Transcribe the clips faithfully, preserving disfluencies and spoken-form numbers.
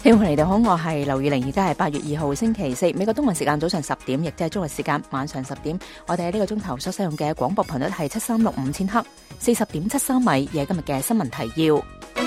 聽眾朋友你哋好，我係劉宇玲，而家係八月二號星期四，美國東岸時間早上十點，亦即係中國時間晚上十點。我哋喺呢個鐘頭所使用嘅廣播頻率係七三六五千赫，四十點七三米。而係今日嘅新聞提要。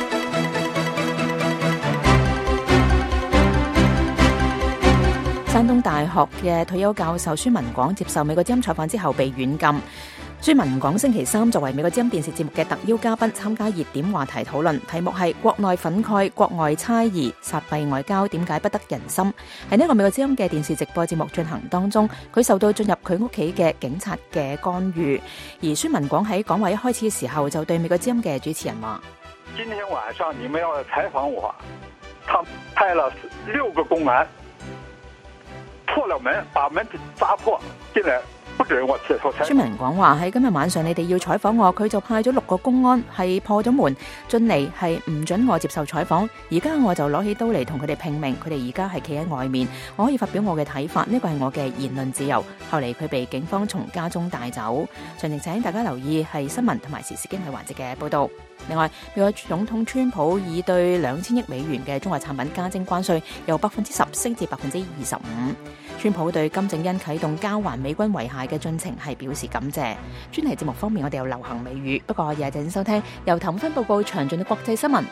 山東大學嘅退休教授孫文廣接受美國之音採訪之後被軟禁。孫文廣星期三作為美國之音電視節目嘅特邀嘉賓參加熱點話題討論，題目係國內憤慨，國外猜疑，撒幣外交點解不得人心。喺呢個美國之音嘅電視直播節目進行當中，佢受到進入佢屋企嘅警察嘅干預。而孫文廣喺講話一開始嘅時候就對美國之音嘅主持人話： 今天晚上你們要採訪我，他派了六個公安破了門，把門砸破進來，不准我接受採訪。 孫文廣話喺今日晚上你哋要採訪我，佢就派咗六個公安係破咗門進嚟，係唔准我接受採訪。而家我就攞起刀嚟同佢哋拼命，佢哋而家係企喺外面，我可以發表我嘅睇法，呢個係我嘅言論自由。後嚟佢被警方從家中帶走。詳情請大家留意係新聞同埋時事經濟環節嘅報道。另外，美國總統川普已對兩千億美元嘅中國產品加徵關稅，由百分之十升至百分之二十五。川普對金正恩啟動交還美軍遺骸嘅進程係表示感謝。專題節目方面，我哋有流行美語，不過也請收聽由譚芬報告詳盡嘅國際新聞。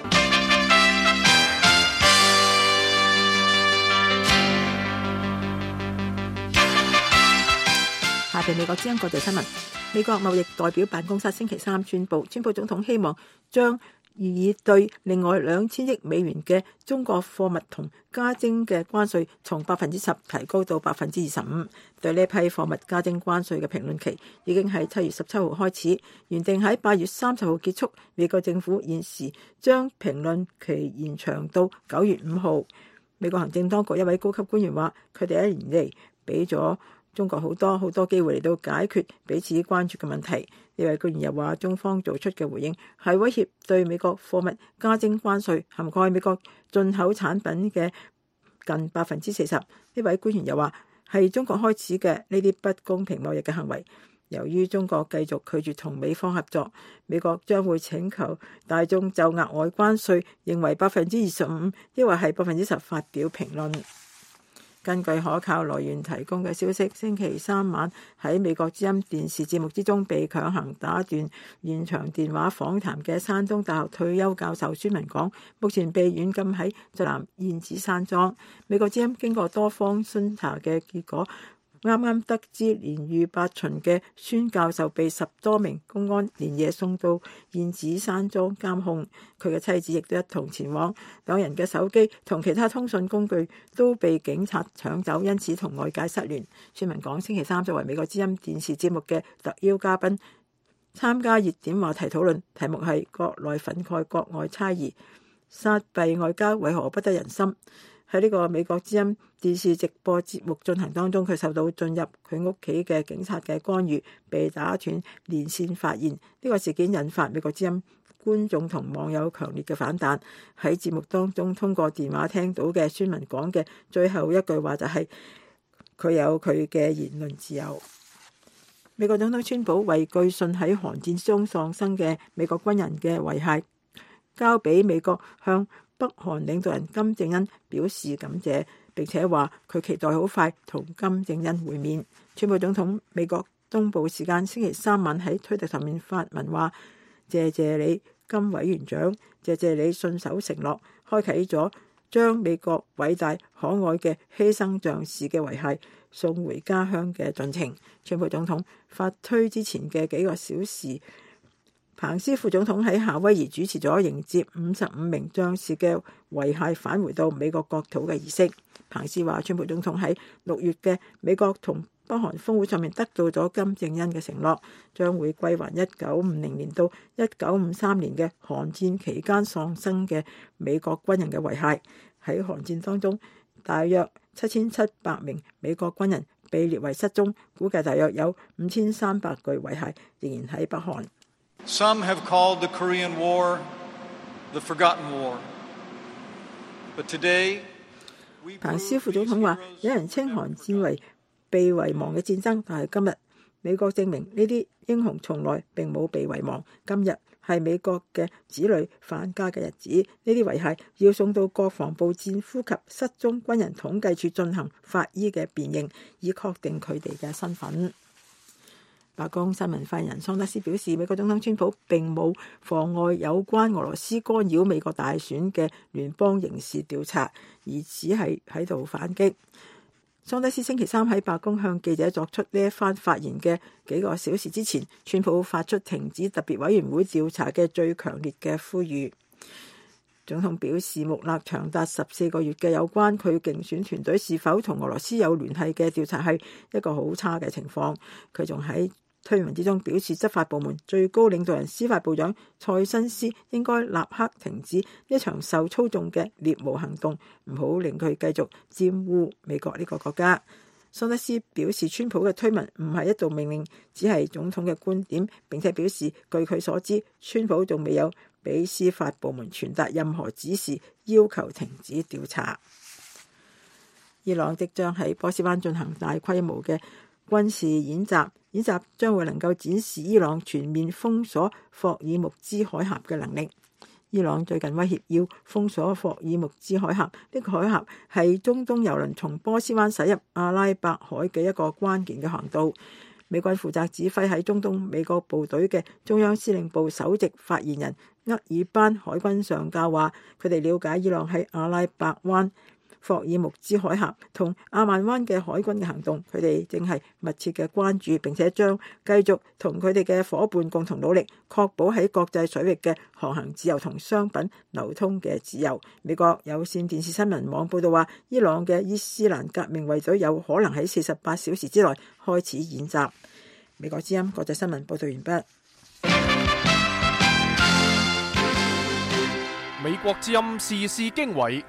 下邊美國之音國際新聞。美國貿易代表辦公室星期三宣布，川普總統希望將以對另外兩千億美元嘅中國貨物同加徵嘅關稅從百分之十提高到百分之二十五。對呢批貨物加徵關稅嘅評論期已經喺七月十七號開始，原定喺八月三十號結束。美國政府現時將評論期延長到九月五號。美國行政當局一位高級官員話，佢哋一年嚟俾咗中國好多好多機會嚟到解決彼此關注嘅問題。呢位官員又話，中方做出嘅回應係威脅對美國貨物加徵關稅，涵蓋美國進口產品嘅近百分之四十。呢位官員又話，係中國開始嘅呢啲不公平貿易嘅行為。由於中國繼續拒絕同美方合作，美國將會請求大眾就額外關稅認為百分之二十五，抑或係百分之十發表評論。根據可靠來源提供嘅消息，星期三晚喺美國之音電視節目之中被強行打斷現場電話訪談嘅山東大學退休教授孫文廣，目前被軟禁喺浙南燕子山莊。美國之音經過多方巡查嘅結果，啱啱得知年逾八旬嘅孫教授被十多名公安連夜送到燕子山莊監控，佢嘅妻子亦都一同前往，兩人嘅手機同其他通訊工具都被警察搶走，因此同外界失聯。孫文廣星期三作為美國之音電視節目嘅特邀嘉賓參加熱點話題討論，題目係國內憤慨，國外猜疑，撒幣外交為何不得人心。喺呢個美國之音電視直播節目進行當中，佢受到進入佢屋企嘅警察嘅干預，被打斷連線發言。呢、這個事件引發美國之音觀眾同網友強烈嘅反彈。喺節目當中通過電話聽到嘅孫文廣嘅最後一句話就係、是、佢有佢嘅言論自由。美國總統川普為據信喺韓戰中喪生嘅美國軍人嘅遺骸交俾美國，向北韓領導人金正恩表示感謝，並且話佢期待好快同金正恩會面。川普總統美國東部時間星期三晚喺推特上面發文話：謝謝你金委員長，謝謝你信守承諾，開啟咗將美國偉大可愛嘅犧牲將士嘅遺骸送回家鄉嘅進程。川普總統發推之前嘅幾個小時，彭斯副總統喺夏威夷主持咗迎接五十五名將士嘅遺骸返回到美國國土嘅儀式。彭斯話，川普總統喺六月嘅美國同北韓峰會上面得到咗金正恩嘅承諾，將會歸還一九五零年到一九五三年嘅韓戰期間喪生嘅美國軍人嘅遺骸。喺韓戰當中，大約七千七百名美國軍人被列為失蹤，估計大約有五千三百具遺骸仍然喺北韓。 Some have called the Korean War the forgotten war. But today, 彭斯副總統話，有人稱韓戰為被遺忘嘅戰爭，但係今日美國證明呢啲英雄從來並冇被遺忘。今日係美國嘅子女返家嘅日子。呢啲遺骸要送到國防部戰俘及失蹤軍人統計處進行法醫嘅辨認，以確定佢哋嘅身份。白宮新聞發言人桑德斯表示，美國總統川普並冇妨礙有關俄羅斯干擾美國大選嘅聯邦刑事調查，而只係喺度反擊。桑德斯星期三喺白宮向記者作出呢一番發言嘅幾個小時之前，川普發出停止特別委員會調查嘅最強烈嘅呼籲。總統表示，目立長達十四個月嘅有關佢競選團隊是否同俄羅斯有聯繫嘅調查係一個好差嘅情況。佢仲喺推文之中表示，執法部門最高領導人司法部長塞申斯應該立刻停止一場受操縱嘅獵巫行動，唔好令佢繼續玷污美國呢個國家。桑德斯表示，川普嘅推文唔係一道命令，只係總統嘅觀點，並且表示據佢所知，川普仲未有俾司法部門傳達任何指示，要求停止調查。伊朗即將喺波斯灣進行大規模嘅軍事演習，演習將會能夠展示伊朗全面封鎖霍爾木茲海峽嘅能力。伊朗最近威脅要封鎖霍爾木茲海峽，呢、這個海峽係中東油輪從波斯灣駛入阿拉伯海嘅一個關鍵嘅航道。美軍負責指揮喺中東美國部隊嘅中央司令部首席發言人厄爾班海軍上校話，佢哋了解伊朗喺阿拉伯灣、霍爾木茲海峽同阿曼灣嘅海軍嘅行動，佢哋正係密切嘅關注，並且將繼續同佢哋嘅夥伴共同努力，確保喺國際水域嘅航行自由同商品流通嘅自由。美國有線電視新聞網報道話，伊朗嘅伊斯蘭革命衛隊有可能喺四十八小時之內開始演習。美國之音國際新聞報道完畢。 美國之音時事經緯。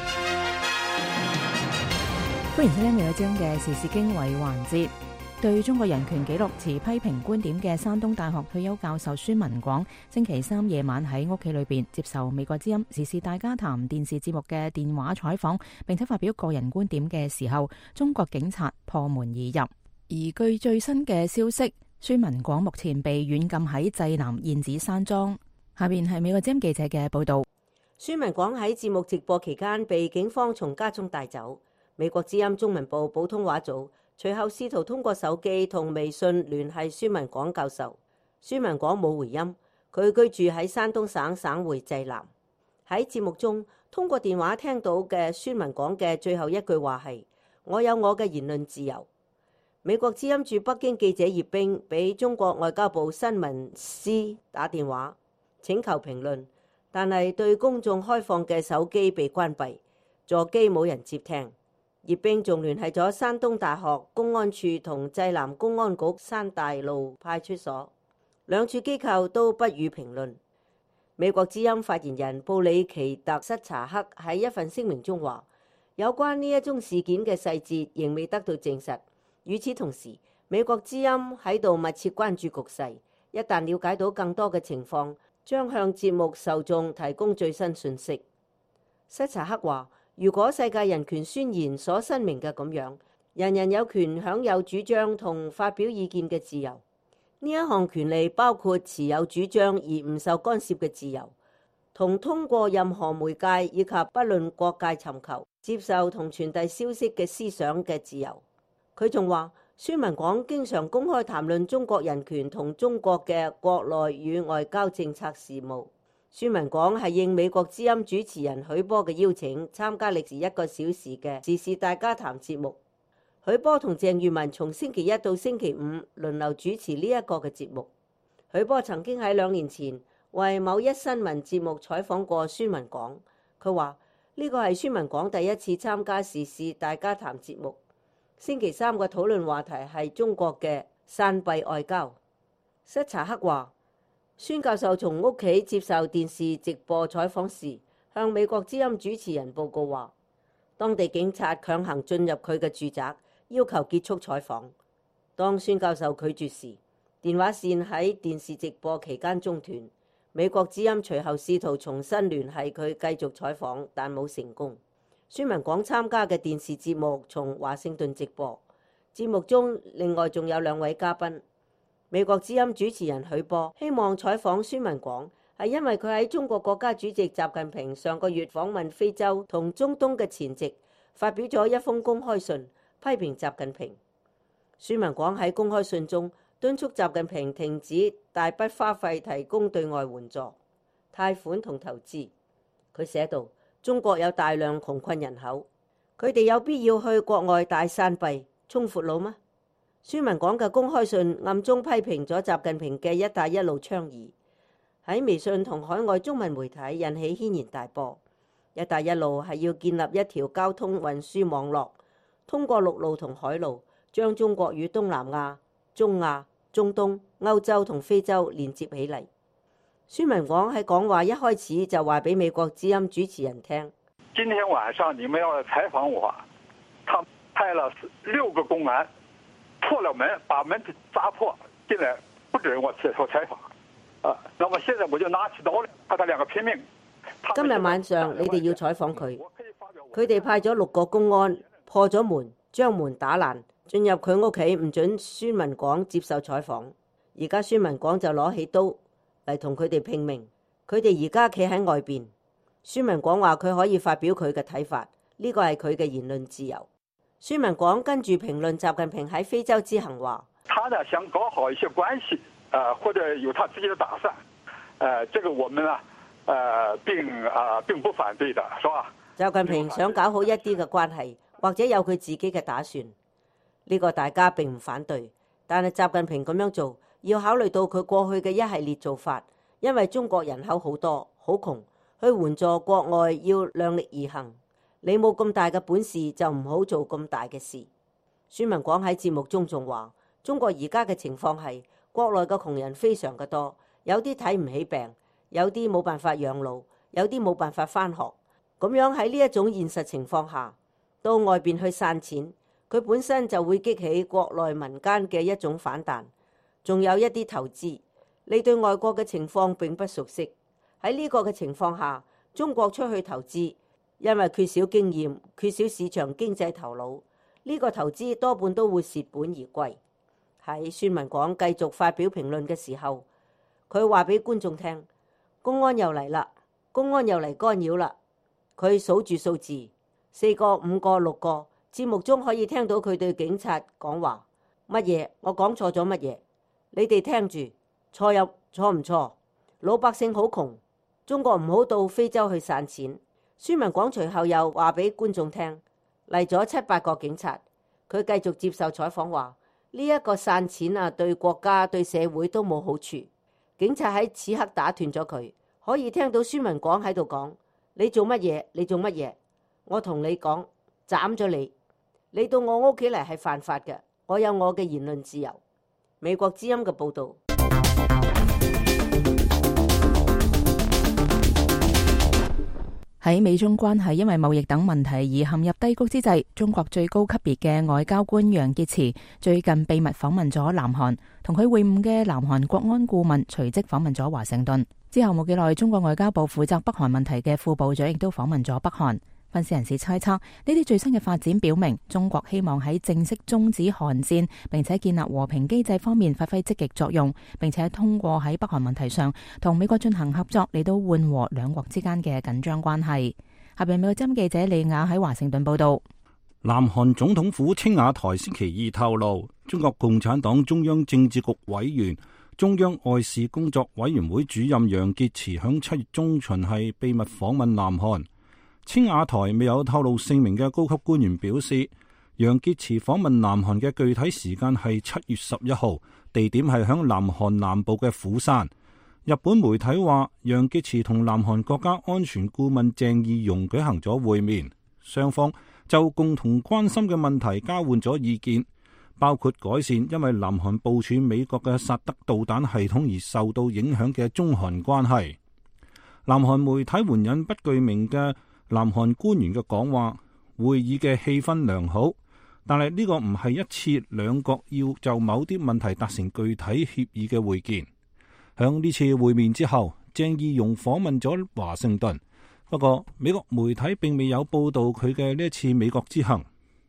歡迎收聽美國之音嘅時事經緯環節。對中國人權紀錄持批評觀點嘅山東大學退休教授孫文廣，星期三夜晚喺屋企裏邊接受美國之音時事大家談電視節目嘅電話採訪，並且發表個人觀點嘅時候，中國警察破門而入。而據最新嘅消息，孫文廣目前被軟禁喺濟南燕子山莊。下邊係美國之音記者嘅報道。 孫文廣喺節目直播期間被警方從家中帶走。美國之音中文部普通話組隨後試圖通過手機同微信聯繫孫文廣教授，孫文廣冇回音。佢居住喺山東省省會濟南。喺節目中通過電話聽到嘅孫文廣嘅最後一句話係：我有我嘅言論自由。美國之音駐北京記者葉冰俾中國外交部新聞司打電話請求評論，但係對公眾開放嘅手機被關閉，座機冇人接聽。葉冰仲聯繫咗山東大學公安處同濟南公安局山大路派出所，兩處機構都不予評論。美國之音發言人布里奇特塞查克喺一份聲明中話，有關呢一宗事件嘅細節仍未得到證實。與此同時，美國之音喺度密切關注局勢，一旦了解到更多嘅情況，將向節目受眾提供最新信息。塞查克話，如果世界人權宣言所申明嘅咁樣，人人有權享有主張同發表意見嘅自由，呢一項權利包括持有主張而唔受干涉嘅自由，同通過任何媒介以及不論國界尋求、接受同傳遞消息嘅思想嘅自由。佢仲話，孫文廣經常公開談論中國人權同中國嘅國內與外交政策事務。孫文廣係應美國之音主持人許波嘅邀請，參加歷時一個小時嘅時事大家談節目。許波同鄭裕文從星期一到星期五輪流主持呢一個嘅節目。許波曾經喺兩年前為某一新聞節目採訪過孫文廣，佢話呢個係孫文廣第一次參加時事大家談節目。星期三嘅討論話題係中國嘅散幣外交。塞查克話，孫教授從屋企接受電視直播採訪時，向美國之音主持人報告話，當地警察強行進入佢嘅住宅，要求結束採訪。當孫教授拒絕時，電話線喺電視直播期間中斷。美國之音隨後試圖重新聯繫佢繼續採訪，但冇成功。孫文廣參加嘅電視節目從華盛頓直播，節目中另外仲有兩位嘉賓。 美國之音主持人許波希望採訪孫文廣，係因為佢喺中國國家主席習近平上個月訪問非洲同中東嘅前夕，發表咗一封公開信，批評習近平。孫文廣喺公開信中敦促習近平停止大筆花費提供對外援助、貸款同投資。佢寫道：中國有大量窮困人口，佢哋有必要去國外大散幣、充闊佬嗎？孫文廣嘅公開信暗中批評咗習近平嘅一帶一路倡議，喺微信同海外中文媒體引起軒然大波。一帶一路係要建立一條交通運輸網絡，通過陸路同海路，將中國與東南亞、中亞、中東、歐洲同非洲連接起嚟。孫文廣喺講話一開始就話俾美國之音主持人聽： 今天晚上你們要採訪我，他派了六個公安破了門，把門砸破進來，不准我接受採訪。啊，那麼現在我就拿起刀嚟，和他兩個拼命。 今日晚上你哋要採訪佢，佢哋派咗六個公安破咗門，將門打爛，進入佢屋企，唔准孫文廣接受採訪。而家孫文廣就攞起刀嚟同佢哋拼命，佢哋而家企喺外邊。孫文廣話佢可以發表佢嘅睇法，呢個係佢嘅言論自由。孫文廣跟住評論習近平喺非洲之行話： 他呢想搞好一些關係，呃，或者有他自己的打算，呃，這個我們呢，呃，並啊、呃、並不反對的，是吧？ 習近平想搞好一啲嘅關係，或者有佢自己嘅打算，呢個大家並唔反對。但係習近平咁樣做，要考慮到佢過去嘅一系列做法，因為中國人口好多，好窮，去援助國外要量力而行。你冇咁大嘅本事，就唔好做咁大嘅事。孫文廣喺節目中仲話：中國而家嘅情況係國內嘅窮人非常嘅多，有啲睇唔起病，有啲冇辦法養老，有啲冇辦法返學。咁樣喺呢一種現實情況下，到外邊去散錢，佢本身就會激起國內民間嘅一種反彈。仲有一啲投資，你對外國嘅情況並不熟悉。喺呢個嘅情況下，中國出去投資，因為缺少經驗、缺少市場經濟頭腦，呢個投資多半都會蝕本而歸。喺孫文廣繼續發表評論嘅時候，佢話俾觀眾聽：公安又嚟啦，公安又嚟干擾啦。佢數住數字，四個、五個、六個。節目中可以聽到佢對警察講話：乜嘢？我講錯咗乜嘢？你哋聽住，錯入錯唔錯？老百姓好窮，中國唔好到非洲去散錢。孫文廣隨後又話俾觀眾聽，嚟咗七八個警察。佢繼續接受採訪話：呢一個散錢啊，對國家對社會都冇好處。警察喺此刻打斷咗佢，可以聽到孫文廣喺度講：你做乜嘢？你做乜嘢？我同你講，斬咗你！你到我屋企嚟係犯法嘅，我有我嘅言論自由。美國之音嘅報導。 喺美中關係因為貿易等問題而陷入低谷之際，中國最高級別嘅外交官楊潔篪最近秘密訪問咗南韓，同佢會晤嘅南韓國安顧問隨即訪問咗華盛頓。之後冇幾耐，中國外交部負責北韓問題嘅副部長亦都訪問咗北韓。分析人士猜測，呢啲最新嘅發展表明，中國希望喺正式終止韓戰並且建立和平機制方面發揮積極作用，並且通過喺北韓問題上同美國進行合作嚟到緩和兩國之間嘅緊張關係。下邊美國之音記者李雅喺華盛頓報道。 南韓總統府青瓦台星期二透露，中國共產黨中央政治局委員、中央外事工作委員會主任楊潔篪響七月中旬係秘密訪問南韓。青瓦台未有透露姓名嘅高級官員表示，楊潔篪訪問南韓嘅具體時間係七月十一號，地點係響南韓南部嘅釜山。日本媒體話，楊潔篪同南韓國家安全顧問鄭義溶舉行咗會面，雙方就共同關心嘅問題交換咗意見，包括改善因為南韓部署美國嘅薩德導彈系統而受到影響嘅中韓關係。南韓媒體援引不具名嘅南韓官員嘅講話，會議嘅氣氛良好，但係呢個唔係一次兩國要就某啲問題達成具體協議嘅會見。響呢次會面之後，鄭義溶訪問咗華盛頓，不過美國媒體並未有報道佢嘅呢一次美國之行。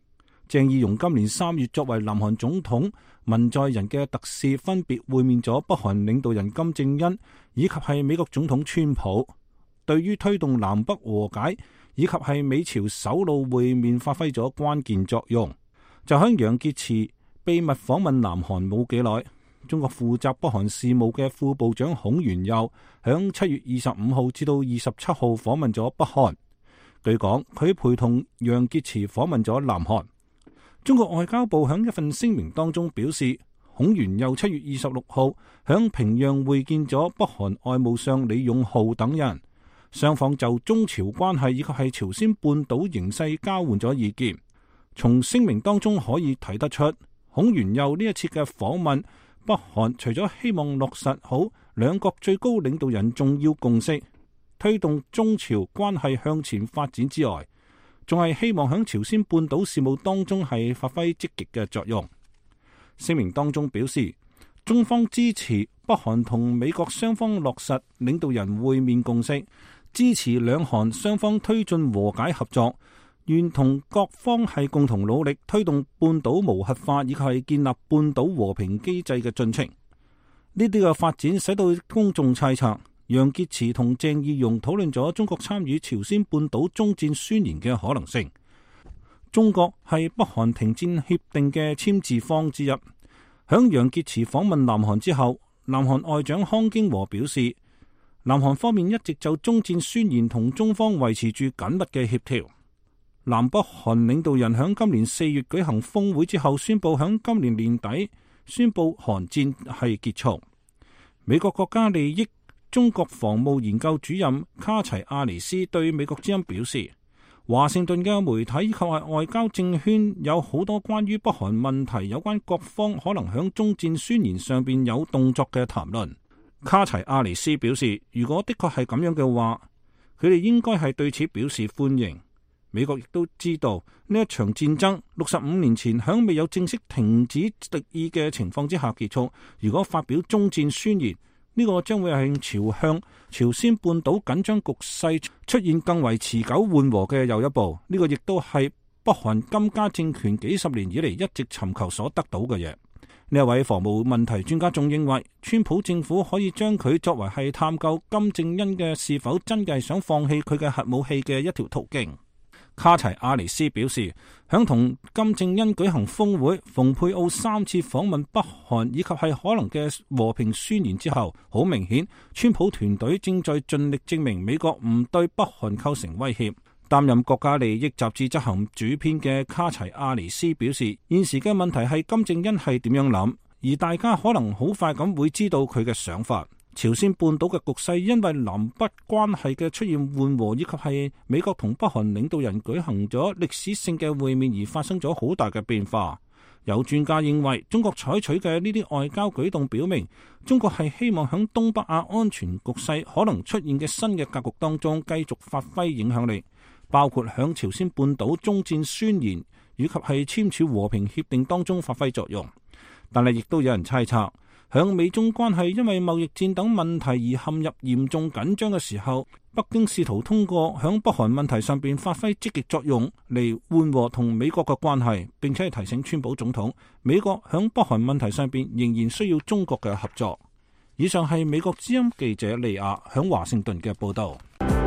鄭義溶今年三月作為南韓總統文在寅嘅特使，分別會面咗北韓領導人金正恩以及係美國總統川普，對於推動南北和解以及係美朝首腦會面發揮咗關鍵作用。就響楊潔篪秘密訪問南韓冇幾耐，中國負責北韓事務嘅副部長孔元佑響七月二十五號至到二十七號訪問咗北韓。據講，佢陪同楊潔篪訪問咗南韓。中國外交部響一份聲明當中表示，孔元佑七月二十六號響平壤會見咗北韓外務相李勇浩等人，雙方就中朝關係以及係朝鮮半島形勢交換咗意見。從聲明當中可以睇得出，孔元佑呢一次嘅訪問北韓，除咗希望落實好兩國最高領導人重要共識，推動中朝關係向前發展之外，仲係希望響朝鮮半島事務當中係發揮積極嘅作用。聲明當中表示，中方支持北韓同美國雙方落實領導人會面共識，支持兩韓雙方推進和解合作，願同各方係共同努力推動半島無核化以及係建立半島和平機制嘅進程。呢啲嘅發展使到公眾猜測，楊潔篪同鄭義溶討論咗中國參與朝鮮半島終戰宣言嘅可能性。中國係北韓停戰協定嘅簽字方之一。響楊潔篪訪問南韓之後，南韓外長康京和表示，南韓方面一直就終戰宣言同中方維持住緊密嘅協調。南北韓領導人響今年四月舉行峰會之後，宣布響今年年底宣布韓戰係結束。美國國家利益中國防務研究主任卡齊亞尼斯對美國之音表示，華盛頓嘅媒體以及係外交政圈有好多關於北韓問題有關各方可能響終戰宣言上邊有動作嘅談論。卡齊亞尼斯表示，如果的確係咁樣嘅話，佢哋應該係對此表示歡迎。美國亦都知道呢一場戰爭六十五年前響未有正式停止敵意嘅情況之下結束。如果發表終戰宣言，呢、這個將會係朝向朝鮮半島緊張局勢出現更為持久緩和嘅又一步。呢、這個亦都係北韓金家政權幾十年以嚟一直尋求所得到嘅嘢。呢一位防務問題專家仲認為，川普政府可以將佢作為係探究金正恩嘅是否真係想放棄佢嘅核武器嘅一條途徑。卡齊亞尼斯表示，響同金正恩舉行峰會、蓬佩奧三次訪問北韓以及係可能嘅和平宣言之後，好明顯川普團隊正在盡力證明美國唔對北韓構成威脅。擔任國家利益雜誌執行主編嘅卡齊亞尼斯表示，現時嘅問題係金正恩係點樣諗，而大家可能好快咁會知道佢嘅想法。朝鮮半島嘅局勢因為南北關係嘅出現緩和，以及係美國同北韓領導人舉行咗歷史性嘅會面而發生咗好大嘅變化。有專家認為，中國採取嘅呢啲外交舉動表明，中國係希望響東北亞安全局勢可能出現嘅新嘅格局當中繼續發揮影響力，包括響朝鮮半島終戰宣言以及係簽署和平協定當中發揮作用。但係亦都有人猜測，響美中關係因為貿易戰等問題而陷入嚴重緊張嘅時候，北京試圖通過響北韓問題上邊發揮積極作用嚟緩和同美國嘅關係，並且係提醒川普總統，美國響北韓問題上邊仍然需要中國嘅合作。以上係美國之音記者利亞響華盛頓嘅報道。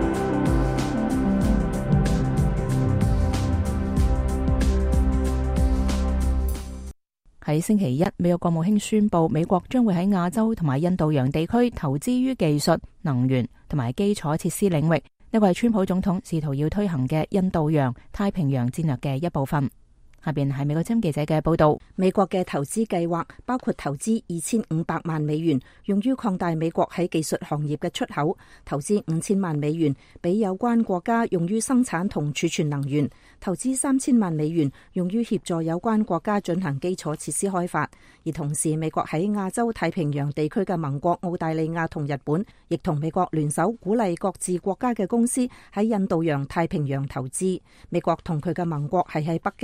喺星期一，美國國務卿宣布，美國將會喺亞洲同埋印度洋地區投資於技術、能源同埋基礎設施領域。呢個係川普總統試圖要推行嘅印度洋太平洋戰略嘅一部分。下邊係美國之音記者嘅報道。 美國嘅投資計劃包括投資二千五百萬美元，用於擴大美國喺技術行業嘅出口；投資五千萬美元俾有關國家用於生產同儲存能源；投資三千萬美元用於協助有關國家進行基礎設施開發。而同時，美國喺亞洲太平洋地區嘅盟國澳大利亞同日本，亦同美國聯手鼓勵各自國家嘅公司喺印度洋太平洋投資。美國同佢嘅盟國係喺北京近年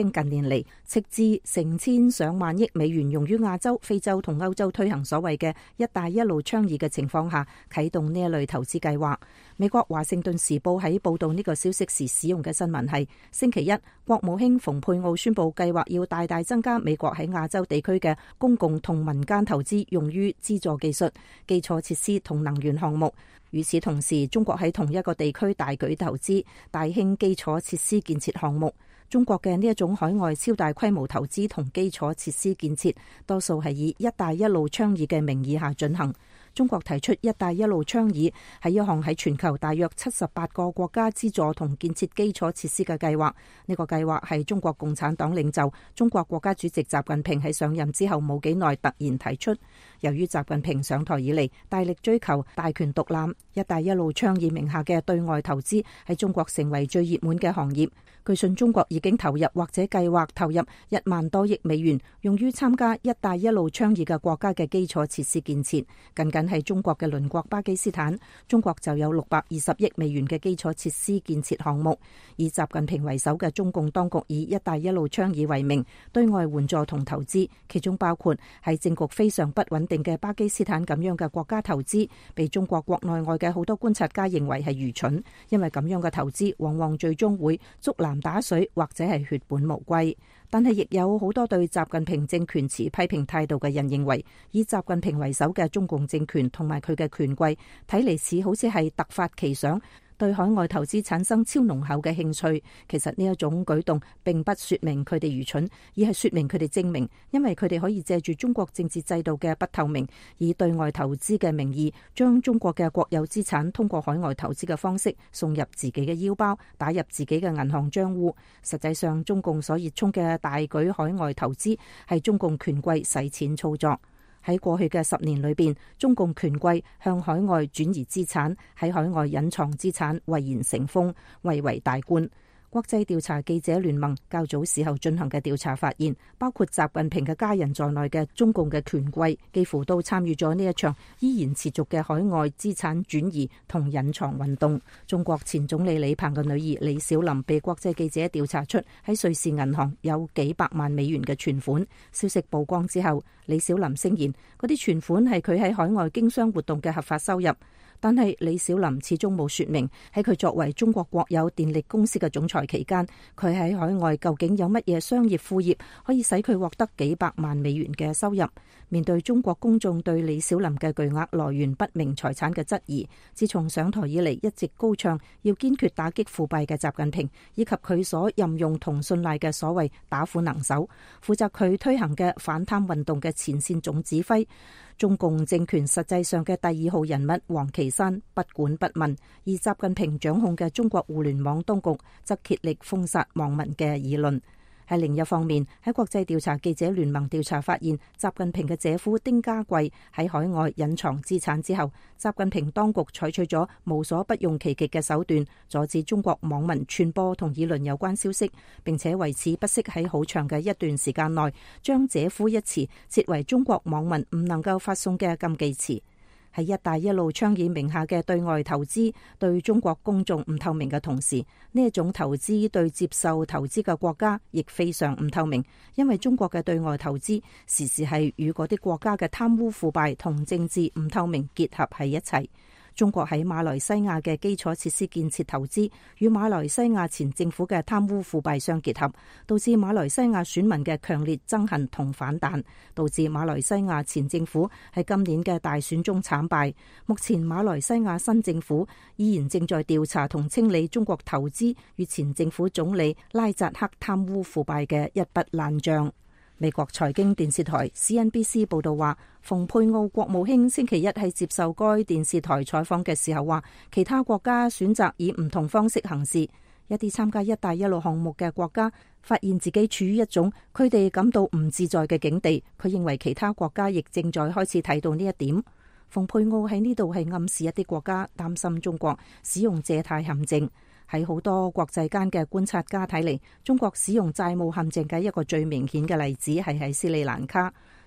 嚟，斥資成千上萬億美元用於亞洲、非洲同歐洲推行所謂嘅一帶一路倡議嘅情況下，啟動呢一類投資計劃。美國華盛頓時報喺報道呢個消息時使用嘅新聞係：星期一，國務卿蓬佩奧宣布計劃要大大增加美國喺亞洲地區嘅公共同民間投資，用於資助技術、基礎設施同能源項目。與此同時，中國喺同一個地區大舉投資，大興基礎設施建設項目。中國嘅呢一種海外超大規模投資同基礎設施建設，多數係以一帶一路倡議嘅名義下進行。中國提出一帶一路倡議係一項喺全球大約七十八個國家資助同建設基礎設施嘅計劃。呢個計劃係中國共產黨領袖、中國國家主席習近平喺上任之後冇幾耐突然提出。由於習近平上台以嚟大力追求大權獨攬，一帶一路倡議名下嘅對外投資喺中國成為最熱門嘅行業。據信中國已經投入或者計劃投入一萬多億美元，用於參加一帶一路倡議嘅國家嘅基礎設施建設。僅僅係中國嘅鄰國巴基斯坦，中國就有六百二十億美元嘅基礎設施建設項目。以習近平為首嘅中共當局以一帶一路倡議為名，對外援助同投資，其中包括喺政局非常不穩定嘅巴基斯坦咁樣嘅國家投資，被中國國內外嘅好多觀察家認為係愚蠢，因為咁樣嘅投資往往最終會竹籃打水或者係血本無歸。但係亦有好多對習近平政權持批評態度嘅人認為，以習近平為首嘅中共政權同埋佢嘅權貴睇嚟似好似係突發奇想，對海外投資產生超濃厚嘅興趣。其實呢一種舉動並不說明佢哋愚蠢，而係說明佢哋精明，因為佢哋可以借住中國政治制度嘅不透明，以對外投資嘅名義，將中國嘅國有資產通過海外投資嘅方式送入自己嘅腰包，打入自己嘅銀行賬戶。實際上，中共所熱衷嘅大舉海外投資係中共權貴洗錢操作。喺過去嘅十年裏邊，中共權貴向海外轉移資產，喺海外隱藏資產，蔚然成風，蔚為大觀。國際調查記者聯盟較早時候進行嘅調查發現，包括習近平嘅家人在內嘅中共嘅權貴幾乎都參與咗呢一場依然持續嘅海外資產轉移同隱藏運動。中國前總理李鵬嘅女兒李小琳被國際記者調查出喺瑞士銀行有幾百萬美元嘅存款。消息曝光之後，李小琳聲言嗰啲存款係佢喺海外經商活動嘅合法收入。但係李小琳始終冇說明喺佢作為中國國有電力公司嘅總裁期間，佢喺海外究竟有乜嘢商業副業可以使佢獲得幾百萬美元嘅收入。面對中國公眾對李小琳嘅巨額來源不明財產嘅質疑，自從上台以嚟一直高唱要堅決打擊腐敗嘅習近平，以及佢所任用同信賴嘅所謂打虎能手，負責佢推行嘅反貪運動嘅前線總指揮，中共政權實際上嘅第二號人物王岐山不管不問，而習近平掌控嘅中國互聯網當局則竭力封殺網民嘅議論。喺另一方面，喺國際調查記者聯盟調查發現，習近平嘅姐夫丁家貴喺海外隱藏資產之後，習近平當局採取咗無所不用其極嘅手段，阻止中國網民傳播同議論有關消息，並且為此不惜喺好長嘅一段時間內，將姐夫一詞設為中國網民唔能夠發送嘅禁忌詞。喺一帶一路倡議名下嘅對外投資對中國公眾唔透明嘅同時，呢一種投資對接受投資嘅國家亦非常唔透明，因為中國嘅對外投資時時係與嗰啲國家嘅貪污腐敗同政治唔透明結合喺一齊。中國喺馬來西亞嘅基礎設施建設投資與馬來西亞前政府嘅貪污腐敗相結合，導致馬來西亞選民嘅強烈憎恨同反彈，導致馬來西亞前政府喺今年嘅大選中慘敗。目前馬來西亞新政府依然正在調查同清理中國投資與前政府總理拉扎克貪污腐敗嘅一筆爛賬。美國財經電視台 C N B C 報道話，蓬佩奧國務卿星期一喺接受該電視台採訪嘅時候話，其他國家選擇以唔同方式行事。一啲參加一帶一路項目嘅國家發現自己處於一種佢哋感到唔自在嘅境地。佢認為其他國家亦正在開始睇到呢一點。蓬佩奧喺呢度係暗示一啲國家擔心中國使用借貸陷阱。喺好多國際間嘅觀察家睇嚟，中國使用債務陷阱嘅一個最明顯嘅例子係喺斯里蘭卡。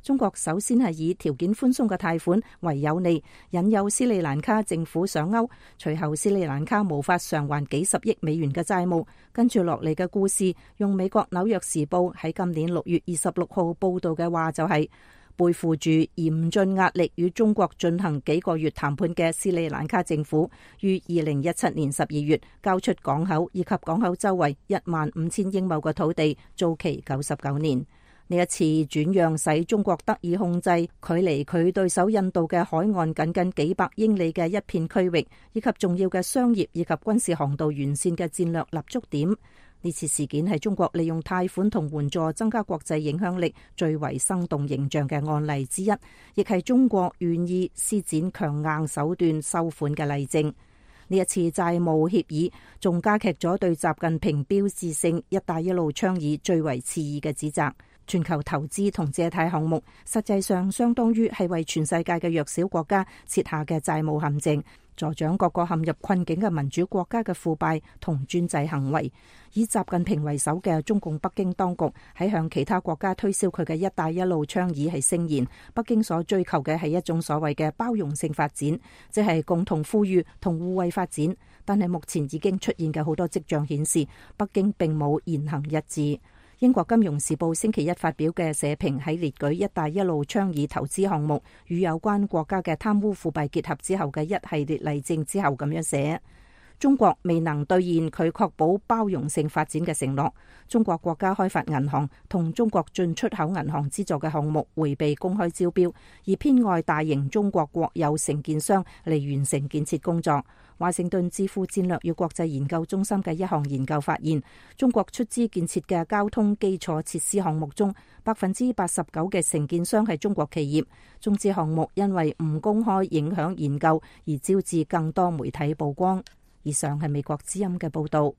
中國首先係以條件寬鬆嘅貸款為有利，引誘斯里蘭卡政府上鈎，隨後斯里蘭卡無法償還幾十億美元嘅債務。跟住落嚟嘅故事，用美國紐約時報喺今年六月二十六號報道嘅話就係、是。背負住嚴峻壓力與中國進行幾個月談判嘅斯里蘭卡政府，於二零一七年十二月交出港口以及港口周圍一萬五千英畝嘅土地，租期九十九年。呢一次轉讓使中國得以控制距離佢對手印度嘅海岸僅僅幾百英里嘅一片區域，以及重要嘅商業以及軍事航道沿線嘅戰略立足點。呢次事件係中國利用貸款同援助增加國際影響力最為生動形象嘅案例之一，亦係中國願意施展強硬手段收款嘅例證。呢一次債務協議仲加劇咗對習近平標誌性一帶一路倡議最為刺耳嘅指責。全球投資同借貸項目實際上相當於係為全世界嘅弱小國家設下嘅債務陷阱，助長各個陷入困境嘅民主國家嘅腐敗同專制行為。以習近平為首嘅中共北京當局喺向其他國家推銷佢嘅一帶一路倡議係聲言，北京所追求嘅係一種所謂嘅包容性發展，即係共同富裕同互惠發展。但係目前已經出現嘅好多跡象顯示，北京並冇言行一致。英國金融時報星期一發表嘅社評喺列舉一帶一路倡議投資項目與有關國家嘅貪污腐敗結合之後嘅一系列例證之後咁樣寫：中國未能兌現佢確保包容性發展嘅承諾，中國國家開發銀行同中國進出口銀行資助嘅項目迴避公開招標，而偏愛大型中國國有承建商嚟完成建設工作。華盛頓智庫戰略與國際研究中心嘅一項研究發現，中國出資建設嘅交通基礎設施項目中，百分之八十九嘅承建商係中國企業。中資項目因為唔公開影響研究而招致更多媒體曝光。以上係美國之音嘅報道。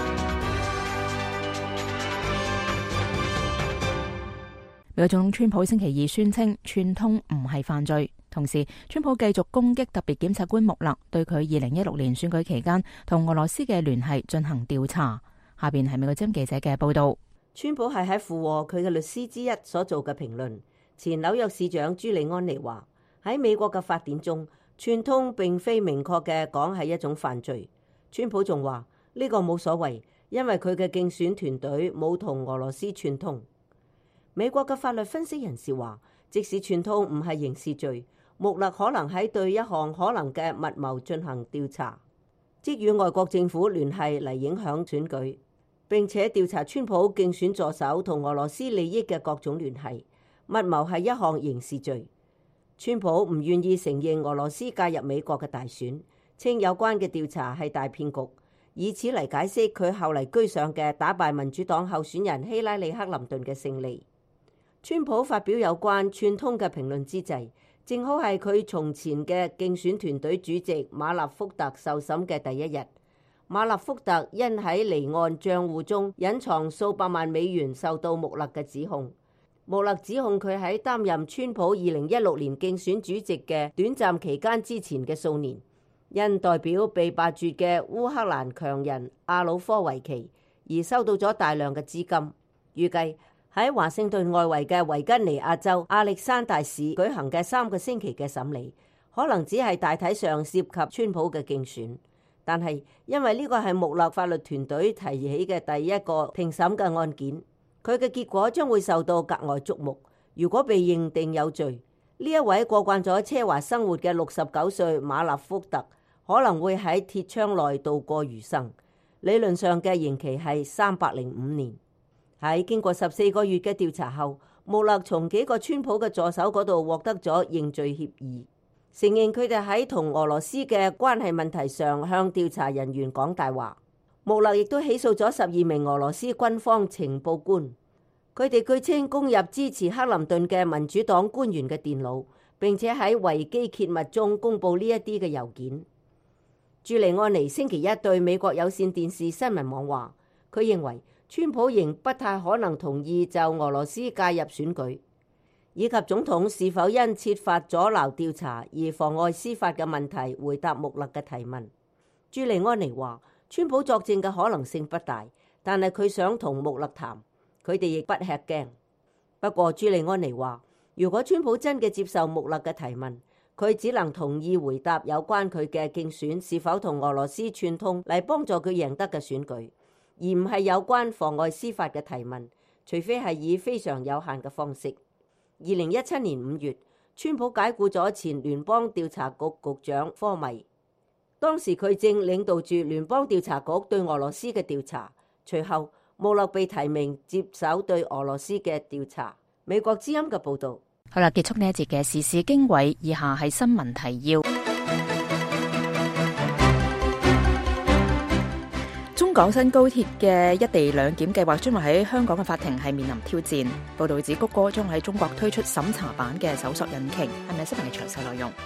美國總統川普星期二宣稱串通唔係犯罪。同時，川普繼續攻擊特別檢察官穆勒，對佢二零一六年選舉期間同俄羅斯嘅聯繫進行調查。下邊係美國之音記者嘅報道。 川普係喺附和佢嘅律師之一所做嘅評論。前紐約市長朱利安尼話：喺美國嘅法典中，串通並非明確嘅講係一種犯罪。川普仲話呢個冇所謂，因為佢嘅競選團隊冇同俄羅斯串通。美國嘅法律分析人士話，即使串通唔係刑事罪，穆勒可能喺對一項可能嘅密謀進行調查，即與外國政府聯繫嚟影響選舉，並且調查川普競選助手同俄羅斯利益嘅各種聯繫。密謀係一項刑事罪。川普唔願意承認俄羅斯介入美國嘅大選，稱有關嘅調查係大騙局，以此嚟解釋佢後嚟居上嘅打敗民主黨候選人希拉里克林頓嘅勝利。川普發表有關串通嘅評論之際，正好係佢從前嘅競選團隊主席馬納福特受審嘅第一日。馬納福特因喺離岸賬戶中隱藏數百萬美元受到穆勒嘅指控。穆勒指控佢喺擔任川普二零一六年競選主席嘅短暫期間之前嘅數年，因代表被罷黜嘅烏克蘭強人阿魯科維奇而收到咗大量嘅資金。預計喺華盛頓外圍嘅維吉尼亞州亞歷山大市舉行嘅三個星期嘅審理，可能只係大體上涉及川普嘅競選，但係因為呢個係穆勒法律團隊提起嘅第一個庭審嘅案件，佢嘅結果將會受到格外矚目。如果被認定有罪，呢一位過慣咗奢華生活嘅六十九歲馬納福特可能會喺鐵窗內度過餘生。理論上嘅刑期係三百零五年。喺經過十四個月嘅調查後，穆勒從幾個川普嘅助手嗰度獲得咗認罪協議，承認佢哋喺同俄羅斯嘅關係問題上向調查人員講大話。穆勒亦都起訴咗十二名俄羅斯軍方情報官，佢哋據稱攻入支持克林頓嘅民主黨官員嘅電腦，並且喺維基揭密中公佈呢一啲嘅郵件。朱利安尼星期一對美國有線電視新聞網話，佢認為川普仍不太可能同意就俄羅斯介入選舉，以及總統是否因設法阻撓調查而妨礙司法嘅問題回答穆勒嘅提問。朱利安尼話，川普作證嘅可能性不大，但係佢想同穆勒談，佢哋亦不吃驚。不過朱利安尼話， 如果川普真嘅接受穆勒嘅提問，佢只能同意回答有關佢嘅競選是否同俄羅斯串通嚟幫助佢贏得嘅選舉，而唔係有關妨礙司法嘅提問，除非係以非常有限嘅方式。二零一七年五月，川普解雇咗前聯邦調查局局長科米，當時佢正領導住聯邦調查局對俄羅斯嘅調查。隨後，穆勒被提名接手對俄羅斯嘅調查。美國之音嘅報導。 好啦，結束呢一節嘅時事經緯，以下係新聞提要。中港新高鐵嘅一地兩檢計劃將會喺香港嘅法庭係面臨挑戰。報道指谷歌將喺中國推出審查版嘅搜索引擎，係咪新聞嘅詳細內容？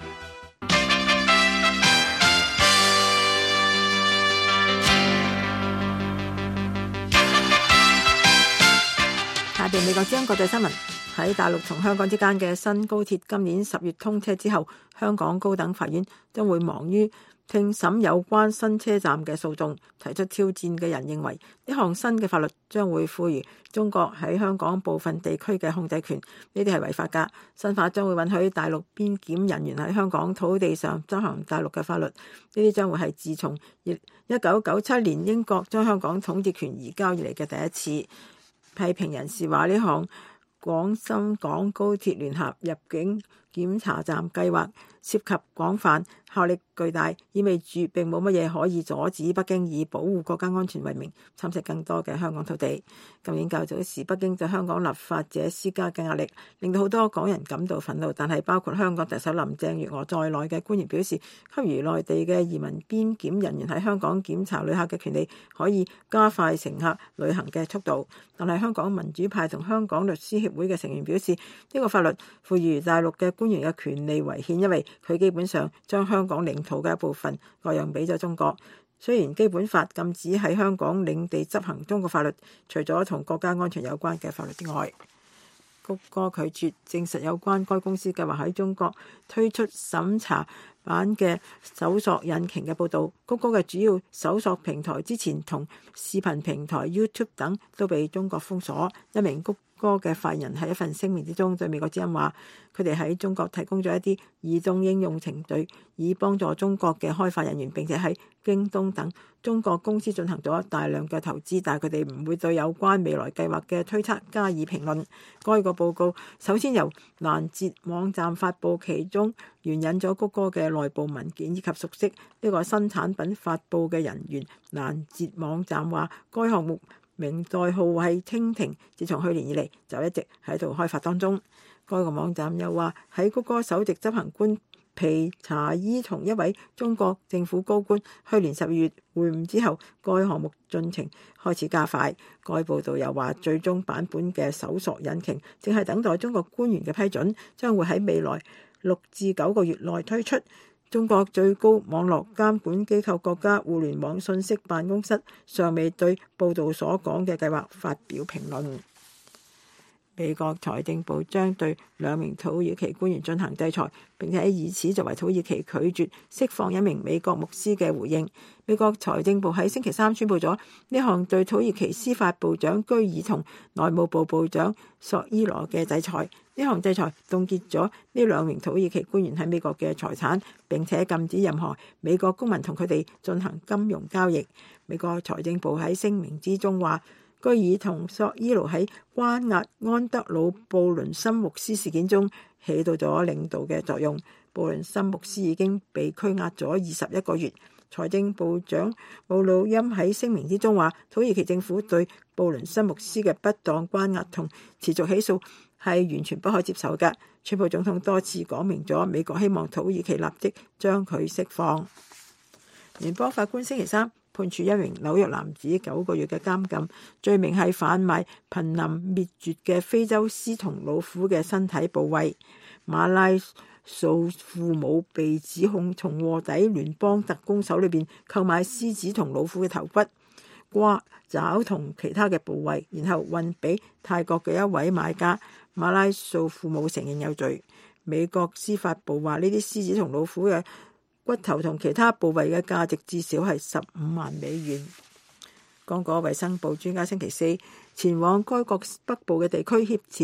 下邊美國之音國際新聞。喺大陸同香港之間嘅新高鐵今年十月通車之後，香港高等法院將會忙於聽審有關新車站嘅訴訟。提出挑戰嘅人認為，呢項新嘅法律將會賦予中國喺香港部分地區嘅控制權，呢啲係違法㗎。新法將會允許大陸邊檢人員喺香港土地上執行大陸嘅法律，呢啲將會係自從一九九七年英國將香港統治權移交以嚟嘅第一次。批評人士話呢項廣深港高鐵聯合入境檢查站計劃涉及廣泛、效力巨大，意味住並冇乜嘢可以阻止北京以保護國家安全為名侵蝕更多嘅香港土地。今年較早時，北京對香港立法者施加嘅壓力，令到好多港人感到憤怒。但係包括香港特首林鄭月娥在內嘅官員表示，給予內地嘅移民邊檢人員喺香港檢查旅客嘅權利，可以加快乘客旅行嘅速度。但係香港民主派同香港律師協會嘅成員表示，呢個法律賦予大陸嘅官員嘅權利違憲，因為佢基本上將香港領土嘅一部分割讓俾咗中國。雖然基本法禁止喺香港領地執行中國法律，除咗同國家安全有關嘅法律之外，谷歌拒絕證實有關該公司計劃喺中國推出審查版嘅搜索引擎嘅報導。谷歌嘅主要搜索平台之前同視頻平台 YouTube 等都被中國封鎖。一名谷歌嘅發言人喺一份聲明之中對美國之音話，佢哋喺中國提供咗一啲移動應用程序，以幫助中國嘅開發人員，並且喺京東等中國公司進行咗大量嘅投資，但係佢哋唔會對有關未來計劃嘅推測加以評論。該個報告首先由攔截網站發布，其中援引咗谷歌嘅內部文件以及熟悉呢個新產品發布嘅人員。攔截網站話，該項目名代號係蜻蜓，自從去年以嚟就一直喺度開發當中。該個網站又話，喺谷歌首席執行官皮查伊同一位中國政府高官去年十二月會晤之後，該項目進程開始加快。該報道又話，最終版本嘅搜索引擎正係等待中國官員嘅批准，將會喺未來六至九個月內推出。中國最高網絡監管機構國家互聯網信息辦公室尚未對報道所講嘅計劃發表評論。美國財政部將對兩名土耳其官員進行制裁，並且以此作為土耳其拒絕釋放一名美國牧師嘅回應。美國財政部喺星期三宣布咗呢項對土耳其司法部長居爾同內務部部長索伊羅嘅制裁。呢項制裁凍結咗呢兩名土耳其官員喺美國嘅財產，並且禁止任何美國公民同佢哋進行金融交易。美國財政部喺聲明之中話，居爾同索伊羅喺關押安德魯布倫森牧師事件中起到咗領導嘅作用。布倫森牧師已經被拘押咗二十一個月。財政部長姆魯欽喺聲明之中話，土耳其政府對布倫森牧師嘅不當關押同持續起訴係完全不可接受嘅。川普總統多次講明咗美國希望土耳其立即將佢釋放。聯邦法官星期三判處一名紐約男子九個月嘅監禁，罪名係販賣瀕臨滅絕嘅非洲獅同老虎嘅身體部位。馬拉素父母被指控從臥底聯邦特工手裏邊購買獅子同老虎嘅頭骨、瓜爪同其他嘅部位，然後運俾泰國嘅一位買家。馬拉素父母承認有罪。美國司法部話，呢啲獅子同老虎嘅骨頭同其他部位嘅價值至少係十五萬美元。剛果衛生部專家星期四前往該國北部嘅地區協調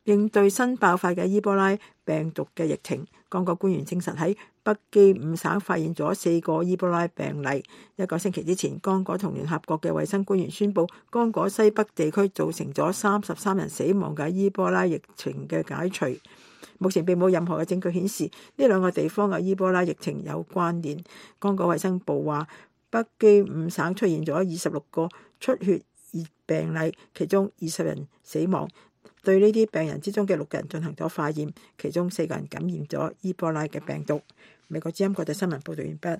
應對新爆發嘅伊波拉病毒嘅疫情。剛果官員證實喺北基五省發現咗四個伊波拉病例。一個星期之前，剛果同聯合國嘅衛生官員宣布，剛果西北地區造成咗三十三人死亡嘅伊波拉疫情嘅解除。目前並冇任何嘅證據顯示呢兩個地方嘅伊波拉疫情有關聯。剛果衛生部話，北基五省出現咗二十六個出血熱病例，其中二十人死亡。對呢啲病人之中嘅六個人進行咗化驗，其中四個人感染咗伊波拉嘅病毒。美國之音國際新聞報道完畢。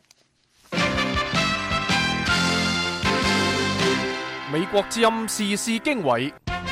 美國之音時事經緯，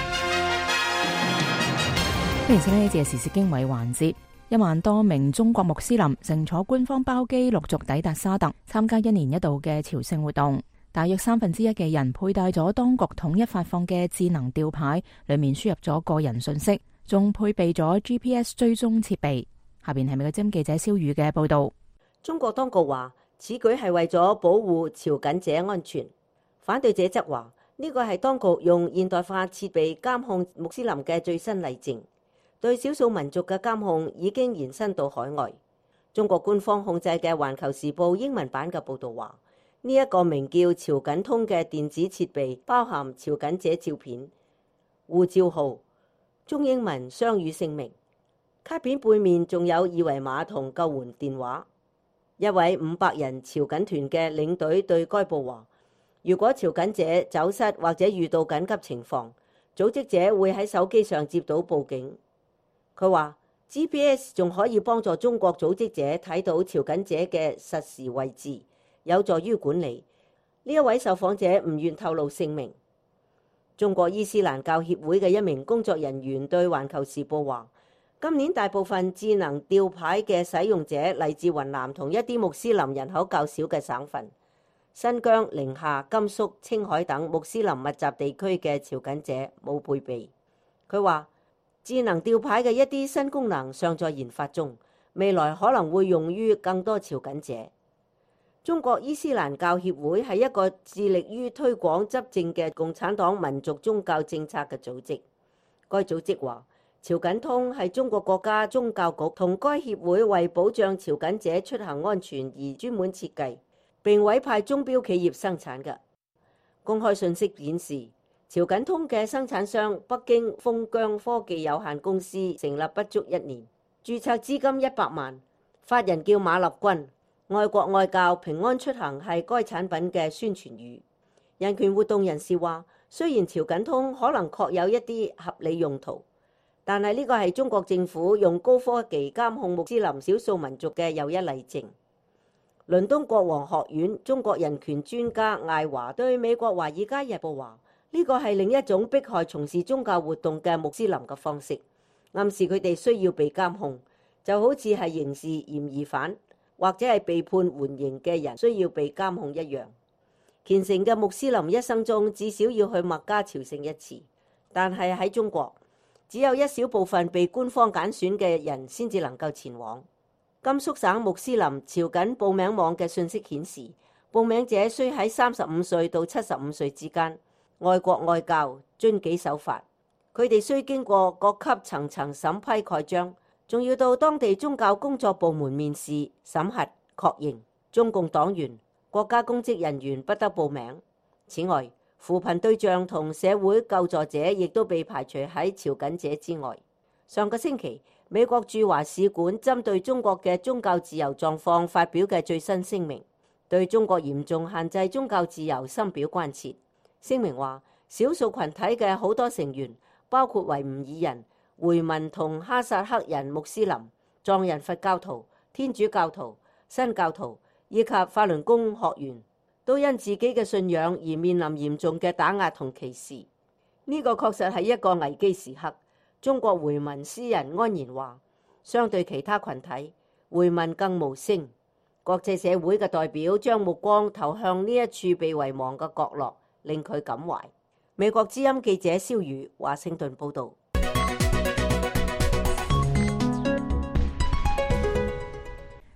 歡迎收聽呢節嘅時事經緯環節。一萬多名中國穆斯林乘坐官方包機陸續抵達沙特，參加一年一度嘅朝聖活動。大約三分之一嘅人佩戴咗當局統一發放嘅智能吊牌，裏面輸入咗個人信息，仲配備咗 G P S 追蹤設備。下邊係美國之音記者蕭宇嘅報道。 中國當局話，此舉係為咗保護朝覲者安全。反對者則話，呢個係當局用現代化設備監控穆斯林嘅最新例證。對少數民族嘅監控已經延伸到海外。中國官方控制嘅《環球時報》英文版嘅報導話，呢一個名叫朝覲通嘅電子設備包含朝覲者照片、護照號、中英文雙語姓名，卡片背面仲有二維碼同救援電話。一位五百人朝覲團嘅領隊對該報話，如果朝覲者走失或者遇到緊急情況，組織者會喺手機上接到報警。佢話 G P S 仲可以幫助中國組織者睇到朝覲者嘅實時位置，有助於管理。呢一位受訪者唔願透露姓名。中國伊斯蘭教協會嘅一名工作人員對《環球時報》話，今年大部分智能吊牌嘅使用者嚟自雲南同一啲穆斯林人口較少嘅省份，新疆、寧夏、甘肅、青海等穆斯林密集地區嘅朝覲者冇配備。佢話，智能吊牌嘅一啲新功能尚在研發中，未來可能會用於更多朝覲者。中國伊斯蘭教協會係一個致力於推廣執政嘅共產黨民族宗教政策嘅組織。該組織話，朝覲通係中國國家宗教局同該協會為保障朝覲者出行安全而專門設計並委派鐘錶企業生產嘅。公開信息顯示，朝覲通嘅生產商北京豐疆科技有限公司成立不足一年，註冊資金一百萬，法人叫馬立軍。愛國愛教平安出行係該產品嘅宣傳語。人權活動人士話，雖然朝覲通可能確有一啲合理用途，但係呢個係中國政府用高科技監控穆斯林少數民族嘅又一例證。倫敦國王學院中國人權專家艾華對美國《華爾街日報》話，呢個係另一種迫害從事宗教活動嘅穆斯林嘅方式，暗示佢哋需要被監控，就好似係刑事嫌疑犯或者係被判緩刑嘅人需要被監控一樣。虔誠嘅穆斯林一生中至少要去麥加朝聖一次，但係喺中國，只有一小部分被官方揀選嘅人先至能夠前往。甘肅省穆斯林朝覲報名網嘅信息顯示，報名者需喺三十五歲到七十五歲之間，愛國愛教，遵紀守法。佢哋需經過各級層層審批蓋章，仲要到當地宗教工作部門面試、審核、確認。中共黨員、國家公職人員不得報名。此外，扶貧對象同社會救助者亦都被排除喺朝覲者之外。上個星期，美國駐華使館針對中國嘅宗教自由狀況發表嘅最新聲明，對中國嚴重限制宗教自由深表關切。聲明話，少數群體嘅好多成員，包括維吾爾人、回民同哈薩克人穆斯林、藏人佛教徒、天主教徒、新教徒以及法輪功學員，都因自己嘅信仰而面臨嚴重嘅打壓同歧視。呢個確實係一個危機時刻。中國回民詩人安然話，相對其他群體，回民更無聲。國際社會嘅代表將目光投向呢一處被遺忘嘅角落，令佢感懷。美國之音記者蕭宇華盛頓報道。